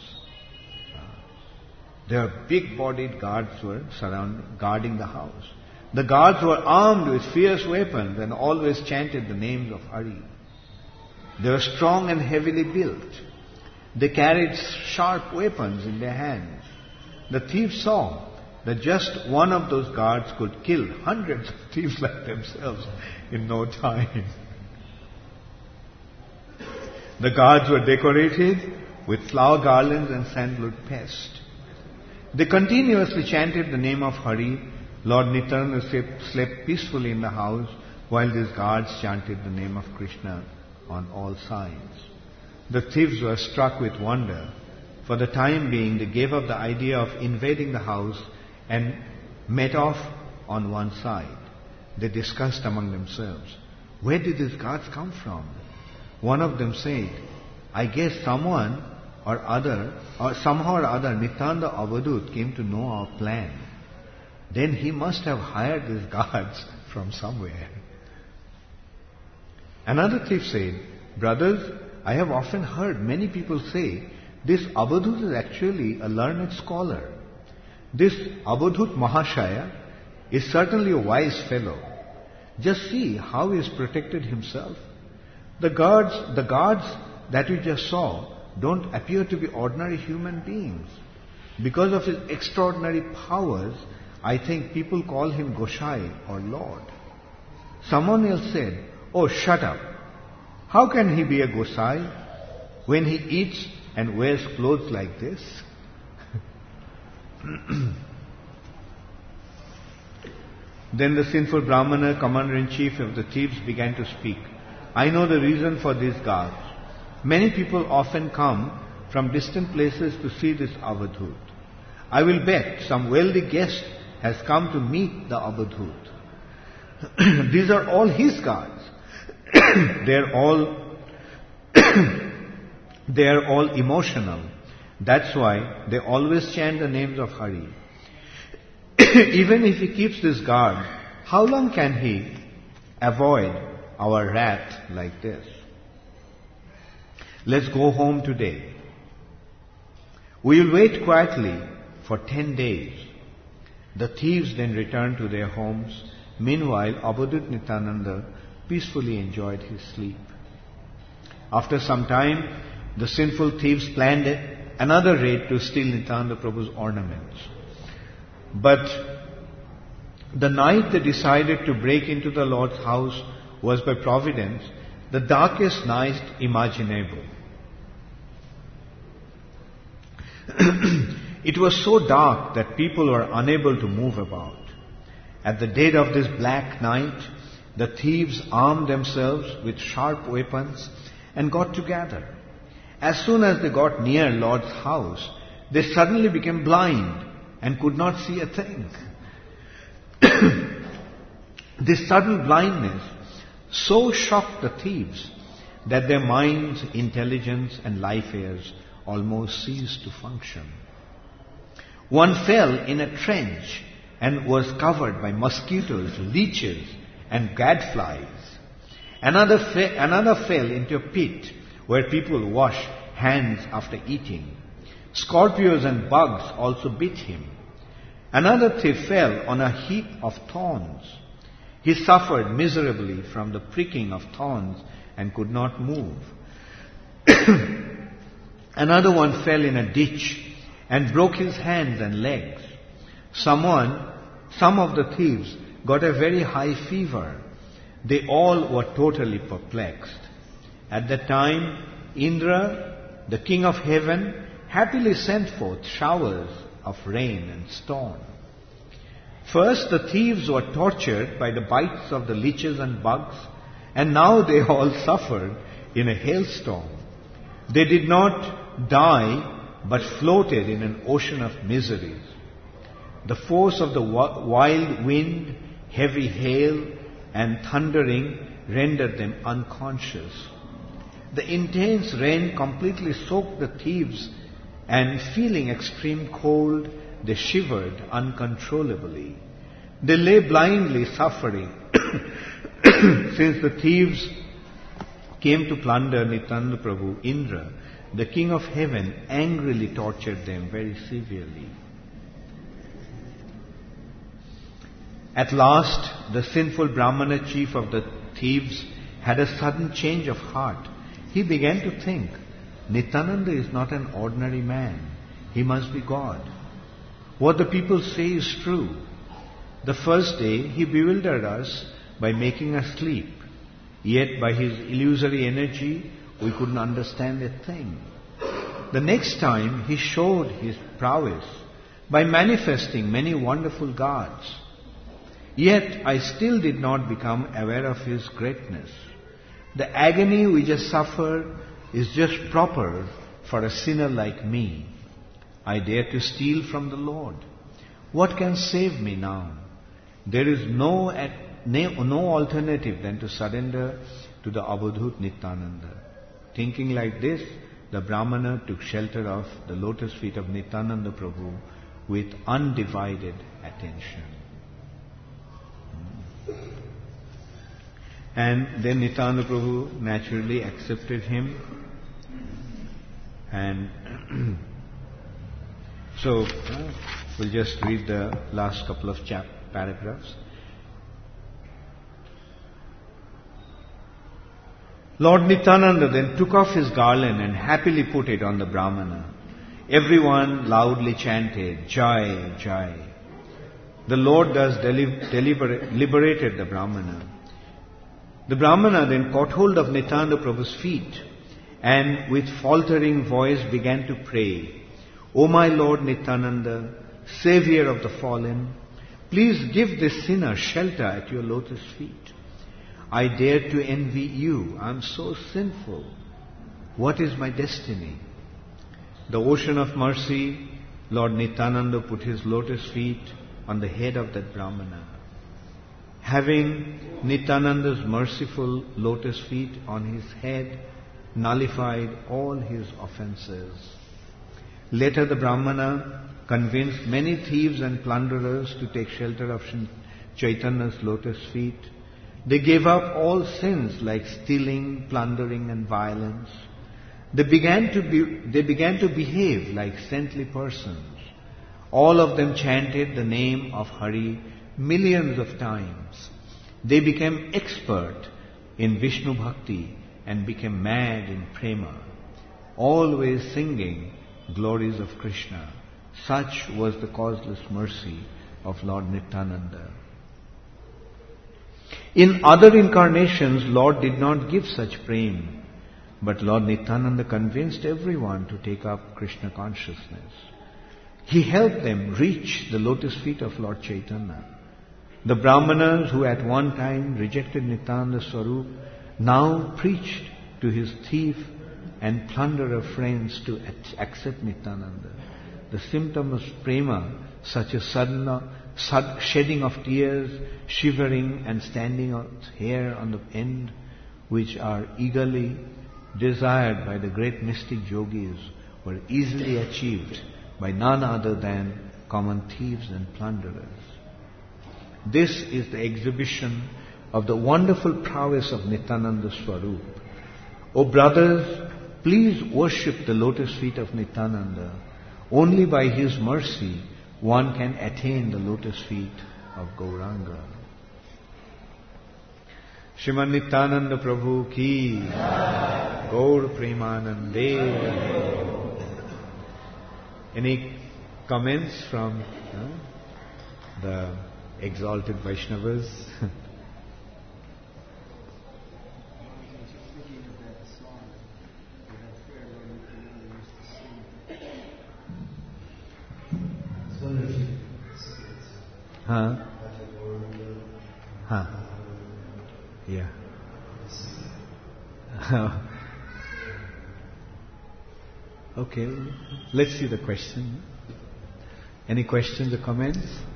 Their big-bodied guards were guarding the house. The guards were armed with fierce weapons and always chanted the names of Hari. They were strong and heavily built. They carried sharp weapons in their hands. The thieves saw that just one of those guards could kill hundreds of thieves like themselves in no time. The guards were decorated with flower garlands and sandalwood paste. They continuously chanted the name of Hari. Lord Nityananda slept peacefully in the house while these guards chanted the name of Krishna on all sides. The thieves were struck with wonder. For the time being, they gave up the idea of invading the house and met off on one side. They discussed among themselves, "Where did these guards come from?" One of them said, "I guess somehow or other, Nityananda Avadhut came to know our plan. Then he must have hired these guards from somewhere." Another thief said, "Brothers, I have often heard many people say this Avadhut is actually a learned scholar. This Avadhut Mahashaya is certainly a wise fellow. Just see how he has protected himself. The guards that we just saw don't appear to be ordinary human beings. Because of his extraordinary powers, I think people call him Goshai or Lord." Someone else said, "Oh, shut up. How can he be a Gosai when he eats and wears clothes like this?" Then the sinful Brahmana, commander-in-chief of the thieves, began to speak. "I know the reason for these guards. Many people often come from distant places to see this Avadhut. I will bet some wealthy guest has come to meet the Avadhut. These are all his guards. They are all emotional. That's why they always chant the names of Hari. Even if he keeps this guard, how long can he avoid our wrath like this? Let's go home today. We will wait quietly for 10 days. The thieves then returned to their homes. Meanwhile, Avadhut Nityananda peacefully enjoyed his sleep. After some time, the sinful thieves planned another raid to steal Nityananda Prabhu's ornaments. But the night they decided to break into the Lord's house was by providence the darkest night imaginable. It was so dark that people were unable to move about. At the dead of this black night, the thieves armed themselves with sharp weapons and got together. As soon as they got near Lord's house, they suddenly became blind and could not see a thing. This sudden blindness so shocked the thieves that their minds, intelligence and life airs almost ceased to function. One fell in a trench and was covered by mosquitoes, leeches and gadflies. Another fell into a pit where people wash hands after eating. Scorpions and bugs also bit him. Another thief fell on a heap of thorns. He suffered miserably from the pricking of thorns and could not move. Another one fell in a ditch and broke his hands and legs. Some of the thieves got a very high fever. They all were totally perplexed. At that time, Indra, the king of heaven, happily sent forth showers of rain and storm. First, the thieves were tortured by the bites of the leeches and bugs, and now they all suffered in a hailstorm. They did not die, but floated in an ocean of miseries. The force of the wild wind, heavy hail, and thundering rendered them unconscious. The intense rain completely soaked the thieves, and feeling extreme cold, they shivered uncontrollably. They lay blindly suffering. Since the thieves came to plunder Nityananda Prabhu, Indra, the king of heaven, angrily tortured them very severely. At last, the sinful Brahmana chief of the thieves had a sudden change of heart. He began to think, Nityananda is not an ordinary man. He must be God. What the people say is true. The first day, he bewildered us by making us sleep. Yet by his illusory energy, we couldn't understand a thing. The next time, he showed his prowess by manifesting many wonderful gods. Yet I still did not become aware of his greatness. The agony we just suffered is just proper for a sinner like me. I dare to steal from the Lord. What can save me now? There is no alternative than to surrender to the Avadhut Nityananda. Thinking like this, the Brahmana took shelter of the lotus feet of Nityananda Prabhu with undivided attention. And then Nityananda Prabhu naturally accepted him. And so we'll just read the last couple of paragraphs. Lord Nityananda then took off his garland and happily put it on the Brahmana. Everyone loudly chanted, Jai, Jai. The Lord thus liberated the Brahmana. The Brahmana then caught hold of Nityananda Prabhu's feet and with faltering voice began to pray, O my Lord Nityananda, Savior of the fallen, please give this sinner shelter at your lotus feet. I dare to envy you. I am so sinful. What is my destiny? The ocean of mercy, Lord Nityananda put his lotus feet on the head of that Brahmana. Having Nityananda's merciful lotus feet on his head, nullified all his offences. Later the Brahmana convinced many thieves and plunderers to take shelter of Chaitanya's lotus feet. They gave up all sins like stealing, plundering and violence. They began to behave like saintly persons. All of them chanted the name of Hari millions of times. They became expert in Vishnu Bhakti and became mad in Prema, always singing glories of Krishna. Such was the causeless mercy of Lord Nityananda. In other incarnations, Lord did not give such prema, but Lord Nityananda convinced everyone to take up Krishna consciousness. He helped them reach the lotus feet of Lord Chaitanya. The Brahmanas who at one time rejected Nityananda Swarup now preached to his thief and plunderer friends to accept Nityananda. The symptom of prema, such as sudden shedding of tears, shivering and standing of hair on the end, which are eagerly desired by the great mystic yogis, were easily achieved by none other than common thieves and plunderers. This is the exhibition of the wonderful prowess of Nityananda Swarup. O brothers, please worship the lotus feet of Nityananda. Only by his mercy one can attain the lotus feet of Gauranga. Shriman Nityananda Prabhu ki, Gaur Premanande. Any comments from the exalted Vaishnavas? Huh? Huh? Yeah. Okay, let's see the question. Any questions or comments?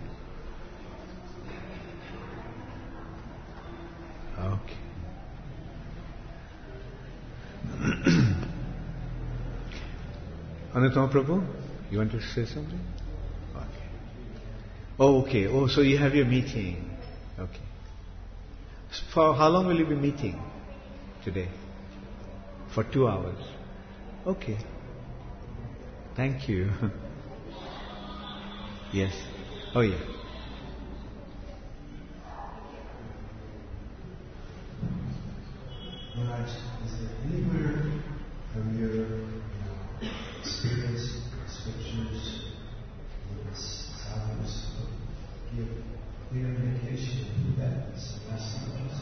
Okay. Anutama Prabhu, you want to say something? Okay. Oh, okay. Oh, so you have your meeting. Okay. For how long will you be meeting today? For 2 hours. Okay. Thank you. Yes. Oh, yeah. Maharaj, is there anywhere from your experience, scriptures, sounds, give clear indication that sannyasi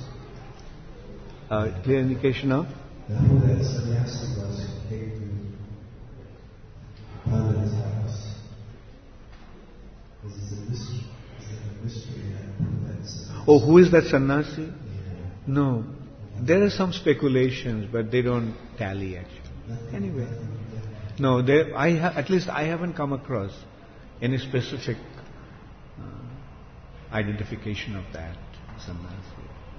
was? Clear indication of? Who that sannyasi was who came to Pandita's house. This is a mystery. Is there a mystery that who that sannyasi? Oh, who is that sannyasi? Yeah. No. There are some speculations, but they don't tally actually. Anyway. No, at least I haven't come across any specific identification of that sannyasi.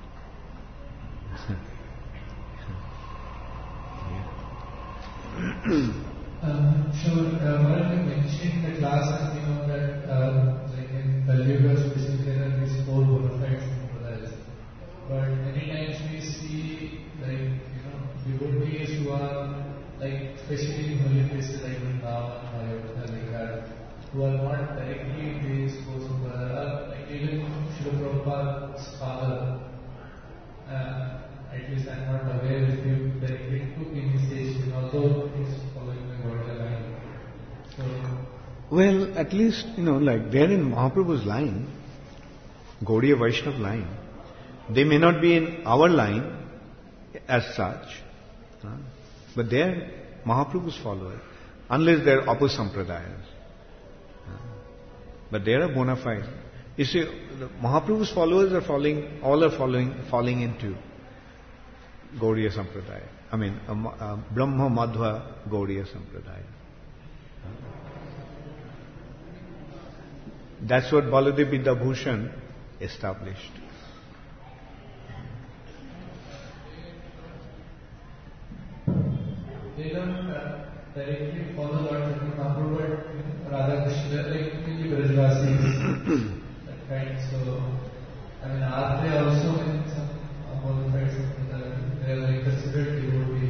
Sure. Maharaj, you mentioned in the class, that like in Kali-yuga, especially there are these 4 bona fide sampradayas. But many times we see devotees who are especially in holy places like Vrindavan, Ayodhya, like that, who are not directly these 4 sampradayas, like even Srila Prabhupada's father. At least I am not aware if he directly took initiation, although he is following the Gaudiya line. So, Well, at least, like they're in Mahaprabhu's line, Gaudiya Vaishnava line. They may not be in our line as such, but they're Mahaprabhu's followers, unless they're Apasampradayas. But they are bona fide. You see, the Mahaprabhu's followers are falling into Gaudiya Sampradaya. I mean, Brahma Madhva Gaudiya Sampradaya. That's what Baladev Vidyabhushan established. they don't directly follow Lord Chaitanya Mahaprabhu, but Radha Krishna, like maybe Brajvasis, that kind. So, are they also in some bona fide sampradaya? They are considered devotee.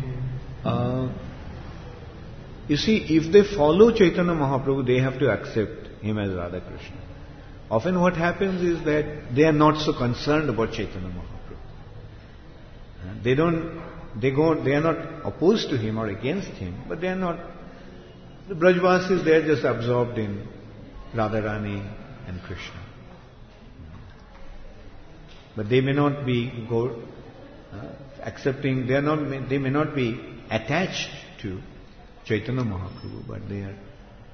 You see, if they follow Chaitanya Mahaprabhu, they have to accept him as Radha Krishna. Often what happens is that they are not so concerned about Chaitanya Mahaprabhu. They are not opposed to him or against him, but they are not. The Brajvasis, they are just absorbed in Radharani and Krishna. But they may not be accepting. They may not be attached to Chaitanya Mahaprabhu, but they are.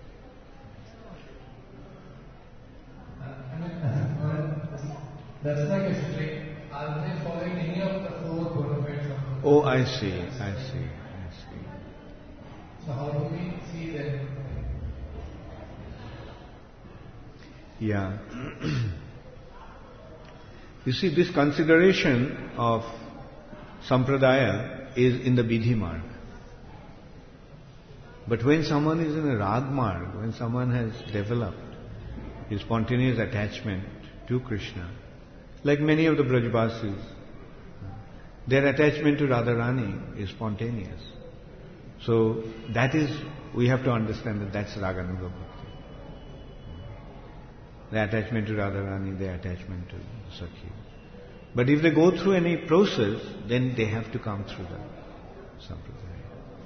That's my question. Are they following any of the 4 bona fide sampradayas? Oh, I see. So how do we see them? Yeah. You see, this consideration of Sampradaya is in the Vidhi Marg. But when someone is in a Rag Marg, when someone has developed his spontaneous attachment to Krishna, like many of the Brajvasis, their attachment to Radharani is spontaneous. So that is, we have to understand that that's Raganuga Bhakti. the attachment to Radharani, the attachment to Sakhi. But if they go through any process, then they have to come through the Sampradaya.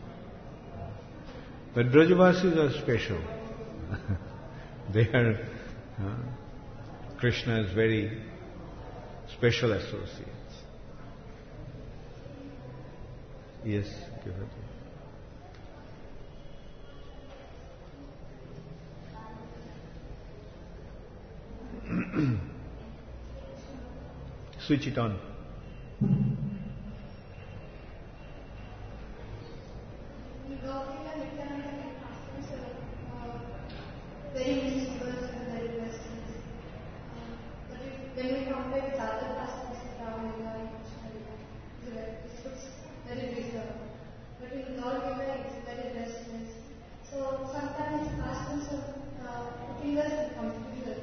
But Brajavasis are special. They are Krishna's very special associates. Yes, Kivati. Switch it on. Very mystical and very Western. But when we compare with other pastimes, Rama it's very reserved. But in Lord Yoga, it's very restless. So sometimes pastimes are putting us in confusion.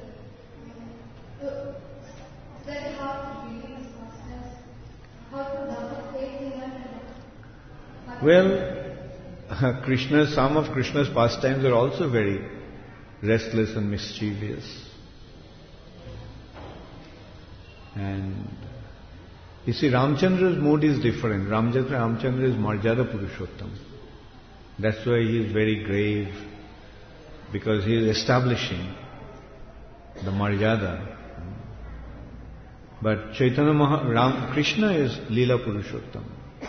It's very hard to believe in pastimes. How to develop faith in them. Well, some of Krishna's pastimes are also very restless and mischievous. And you see, Ramchandra's mood is different. Ramchandra is Marjada Purushottam. That's why he is very grave, because he is establishing the Marjada. But Krishna is Leela Purushottam.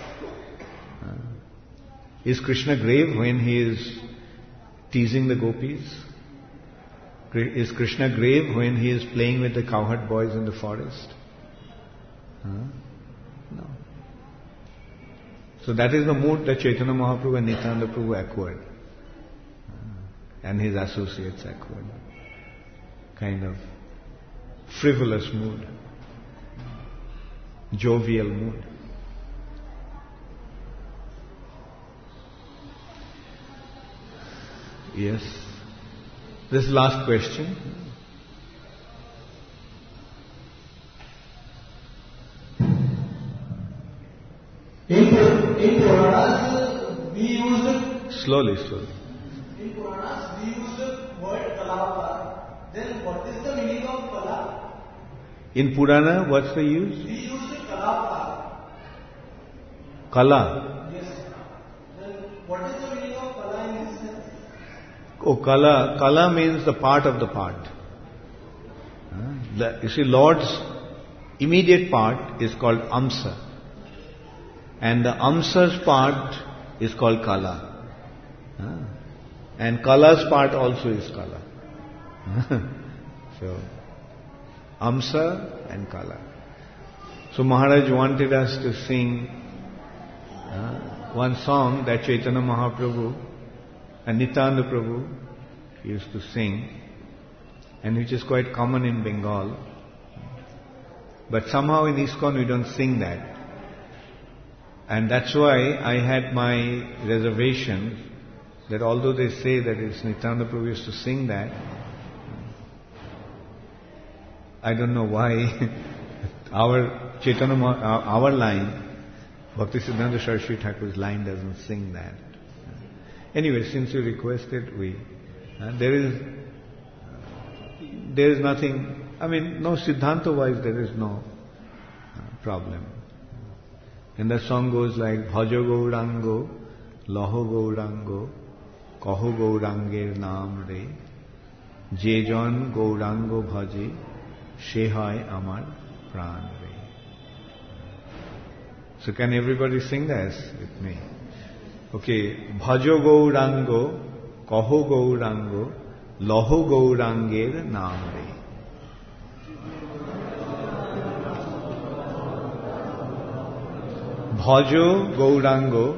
Is Krishna grave when he is teasing the gopis? Is Krishna grave when he is playing with the cowherd boys in the forest? No. So that is the mood that Chaitanya Mahaprabhu and Nityananda Prabhu acquired. And his associates acquired. Kind of frivolous mood. Jovial mood. Yes. This last question. In Puranas, we use the... Slowly. In Puranas, we use the word Kalapa. Then what is the meaning of Kala? In Purana, what's the use? We use the Kalapa. Kala. Yes. Then what is the meaning of Kala in this sense? Oh, Kala. Kala means the part of the part. You see, Lord's immediate part is called Amsa. And the Amsa's part is called Kala. And Kala's part also is Kala. So, Amsa and Kala. So Maharaj wanted us to sing one song that Chaitanya Mahaprabhu and Nityananda Prabhu used to sing, and which is quite common in Bengal. But somehow in ISKCON we don't sing that. And that's why I had my reservations that although they say that it's Nityananda Prabhu used to sing that, I don't know why our line, Bhakti Siddhanta Saraswati Thakur's line doesn't sing that. Anyway, since you requested, there is nothing, no Siddhanta wise there is no problem. And the song goes like, Bhajo Gaurango, Laho Gaurango, Kaho Gauranger Naam Re, Jejon Gaurango Bhaje, Shehai Amar Pran Re. So can everybody sing this with me? Okay, Bhajo Gaurango, Kaho Gaurango, Laho Gauranger Naam Re. Bhajo Gaurango,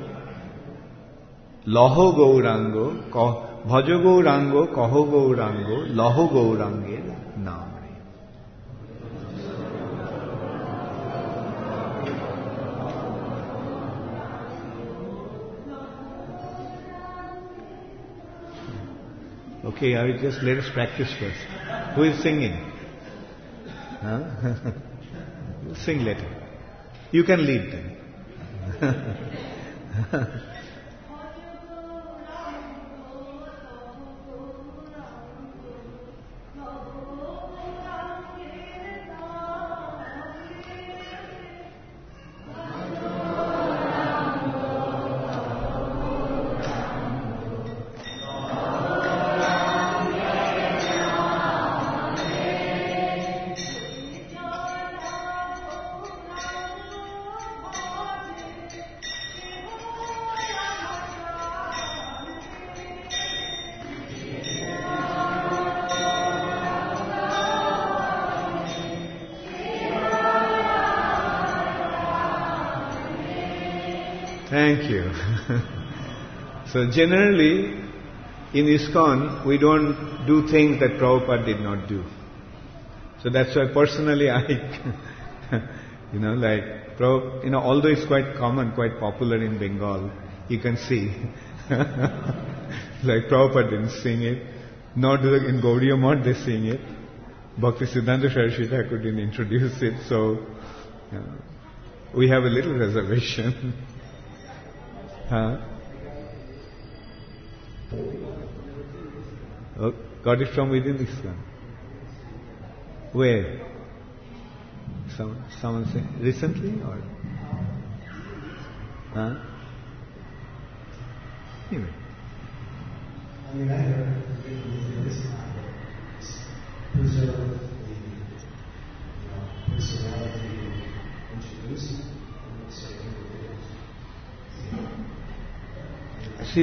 Laho Gaurango, Bhajo Gaurango, Kaho Gaurango, Laho Gauranger Naam Re. Okay, I will just let us practice first. Who is singing? Sing later. You can lead them. Thank you. So generally, in ISKCON, we don't do things that Prabhupada did not do. So that's why personally I, although it's quite common, quite popular in Bengal, you can see, like Prabhupada didn't sing it, nor do in Gaudiya Math they sing it. Bhakti Siddhanta Saraswati Thakur didn't introduce it, so we have a little reservation. Oh, got it from within ISKCON. Where? Someone say recently or? Anyway. I mean, I heard this preserve the personality introduced. See,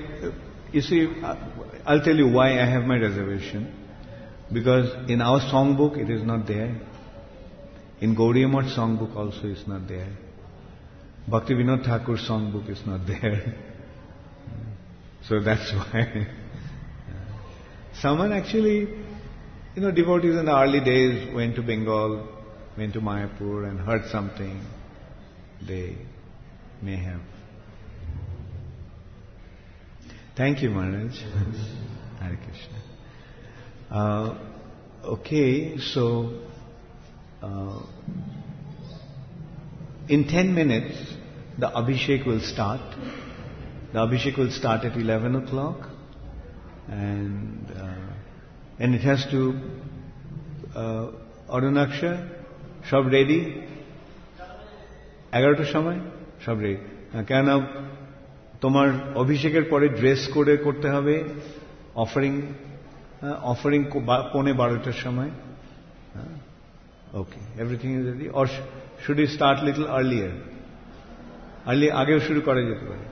I'll tell you why I have my reservation. Because in our songbook it is not there. In Gaudiya Math songbook also is not there. Bhakti Vinod Thakur songbook is not there. So that's why. Someone actually, devotees in the early days went to Bengal, went to Mayapur and heard something. They may have. Thank you, Maharaj. Hare Krishna. Okay, so in 10 minutes the Abhishek will start. The Abhishek will start at 11 o'clock and it has to Arunaksha, সব ready? 11টার সময় সব ready. কেন তোমার অভিষেকের পরে dress কোডে করতে হবে অফারিং 11:15 সময়. Okay, everything is ready. Or should we start little earlier? আগেও শুরু করা যেতে পারে.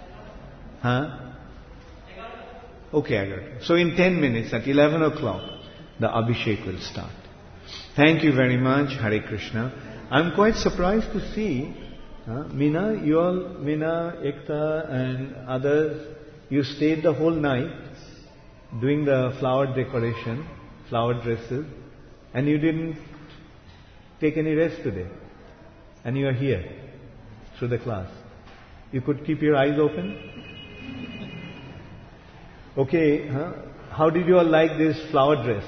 Okay, 11. So in 10 minutes at 11 o'clock the Abhishek will start. Thank you very much. Hare Krishna. I'm quite surprised to see Meena, Ekta and others, you stayed the whole night doing the flower decoration, flower dresses, and you didn't take any rest today. And you are here through the class. You could keep your eyes open? Okay, how did you all like this flower dress?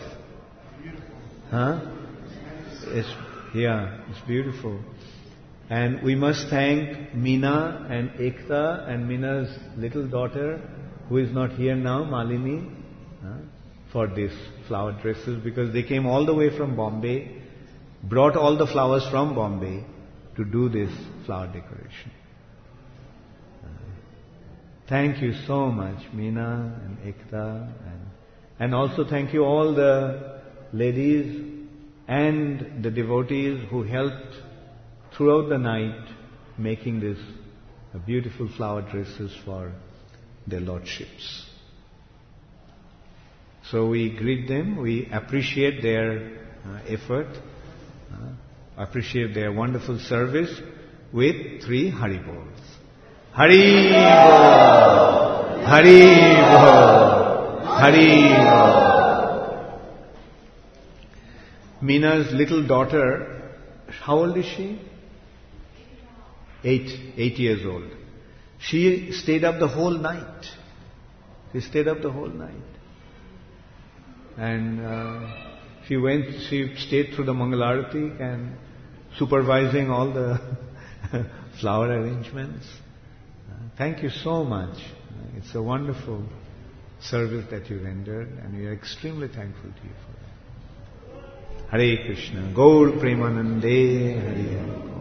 It's beautiful. And we must thank Meena and Ekta and Meena's little daughter, who is not here now, Malini, for these flower dresses, because they came all the way from Bombay, brought all the flowers from Bombay to do this flower decoration. Thank you so much, Meena and Ekta, and also thank you all the ladies and the devotees who helped throughout the night making this beautiful flower dresses for their lordships. So we greet them, we appreciate their effort, appreciate their wonderful service with 3 Hari Bols. Hari Bol, Hari Bol, Hari Bol. Meena's little daughter, how old is she? 8 years old. She stayed up the whole night. She stayed up the whole night. And she stayed through the Mangalarati and supervising all the flower arrangements. Thank you so much. It's a wonderful service that you rendered, and we are extremely thankful to you for that. Hare Krishna. Gaur Premanande Hare.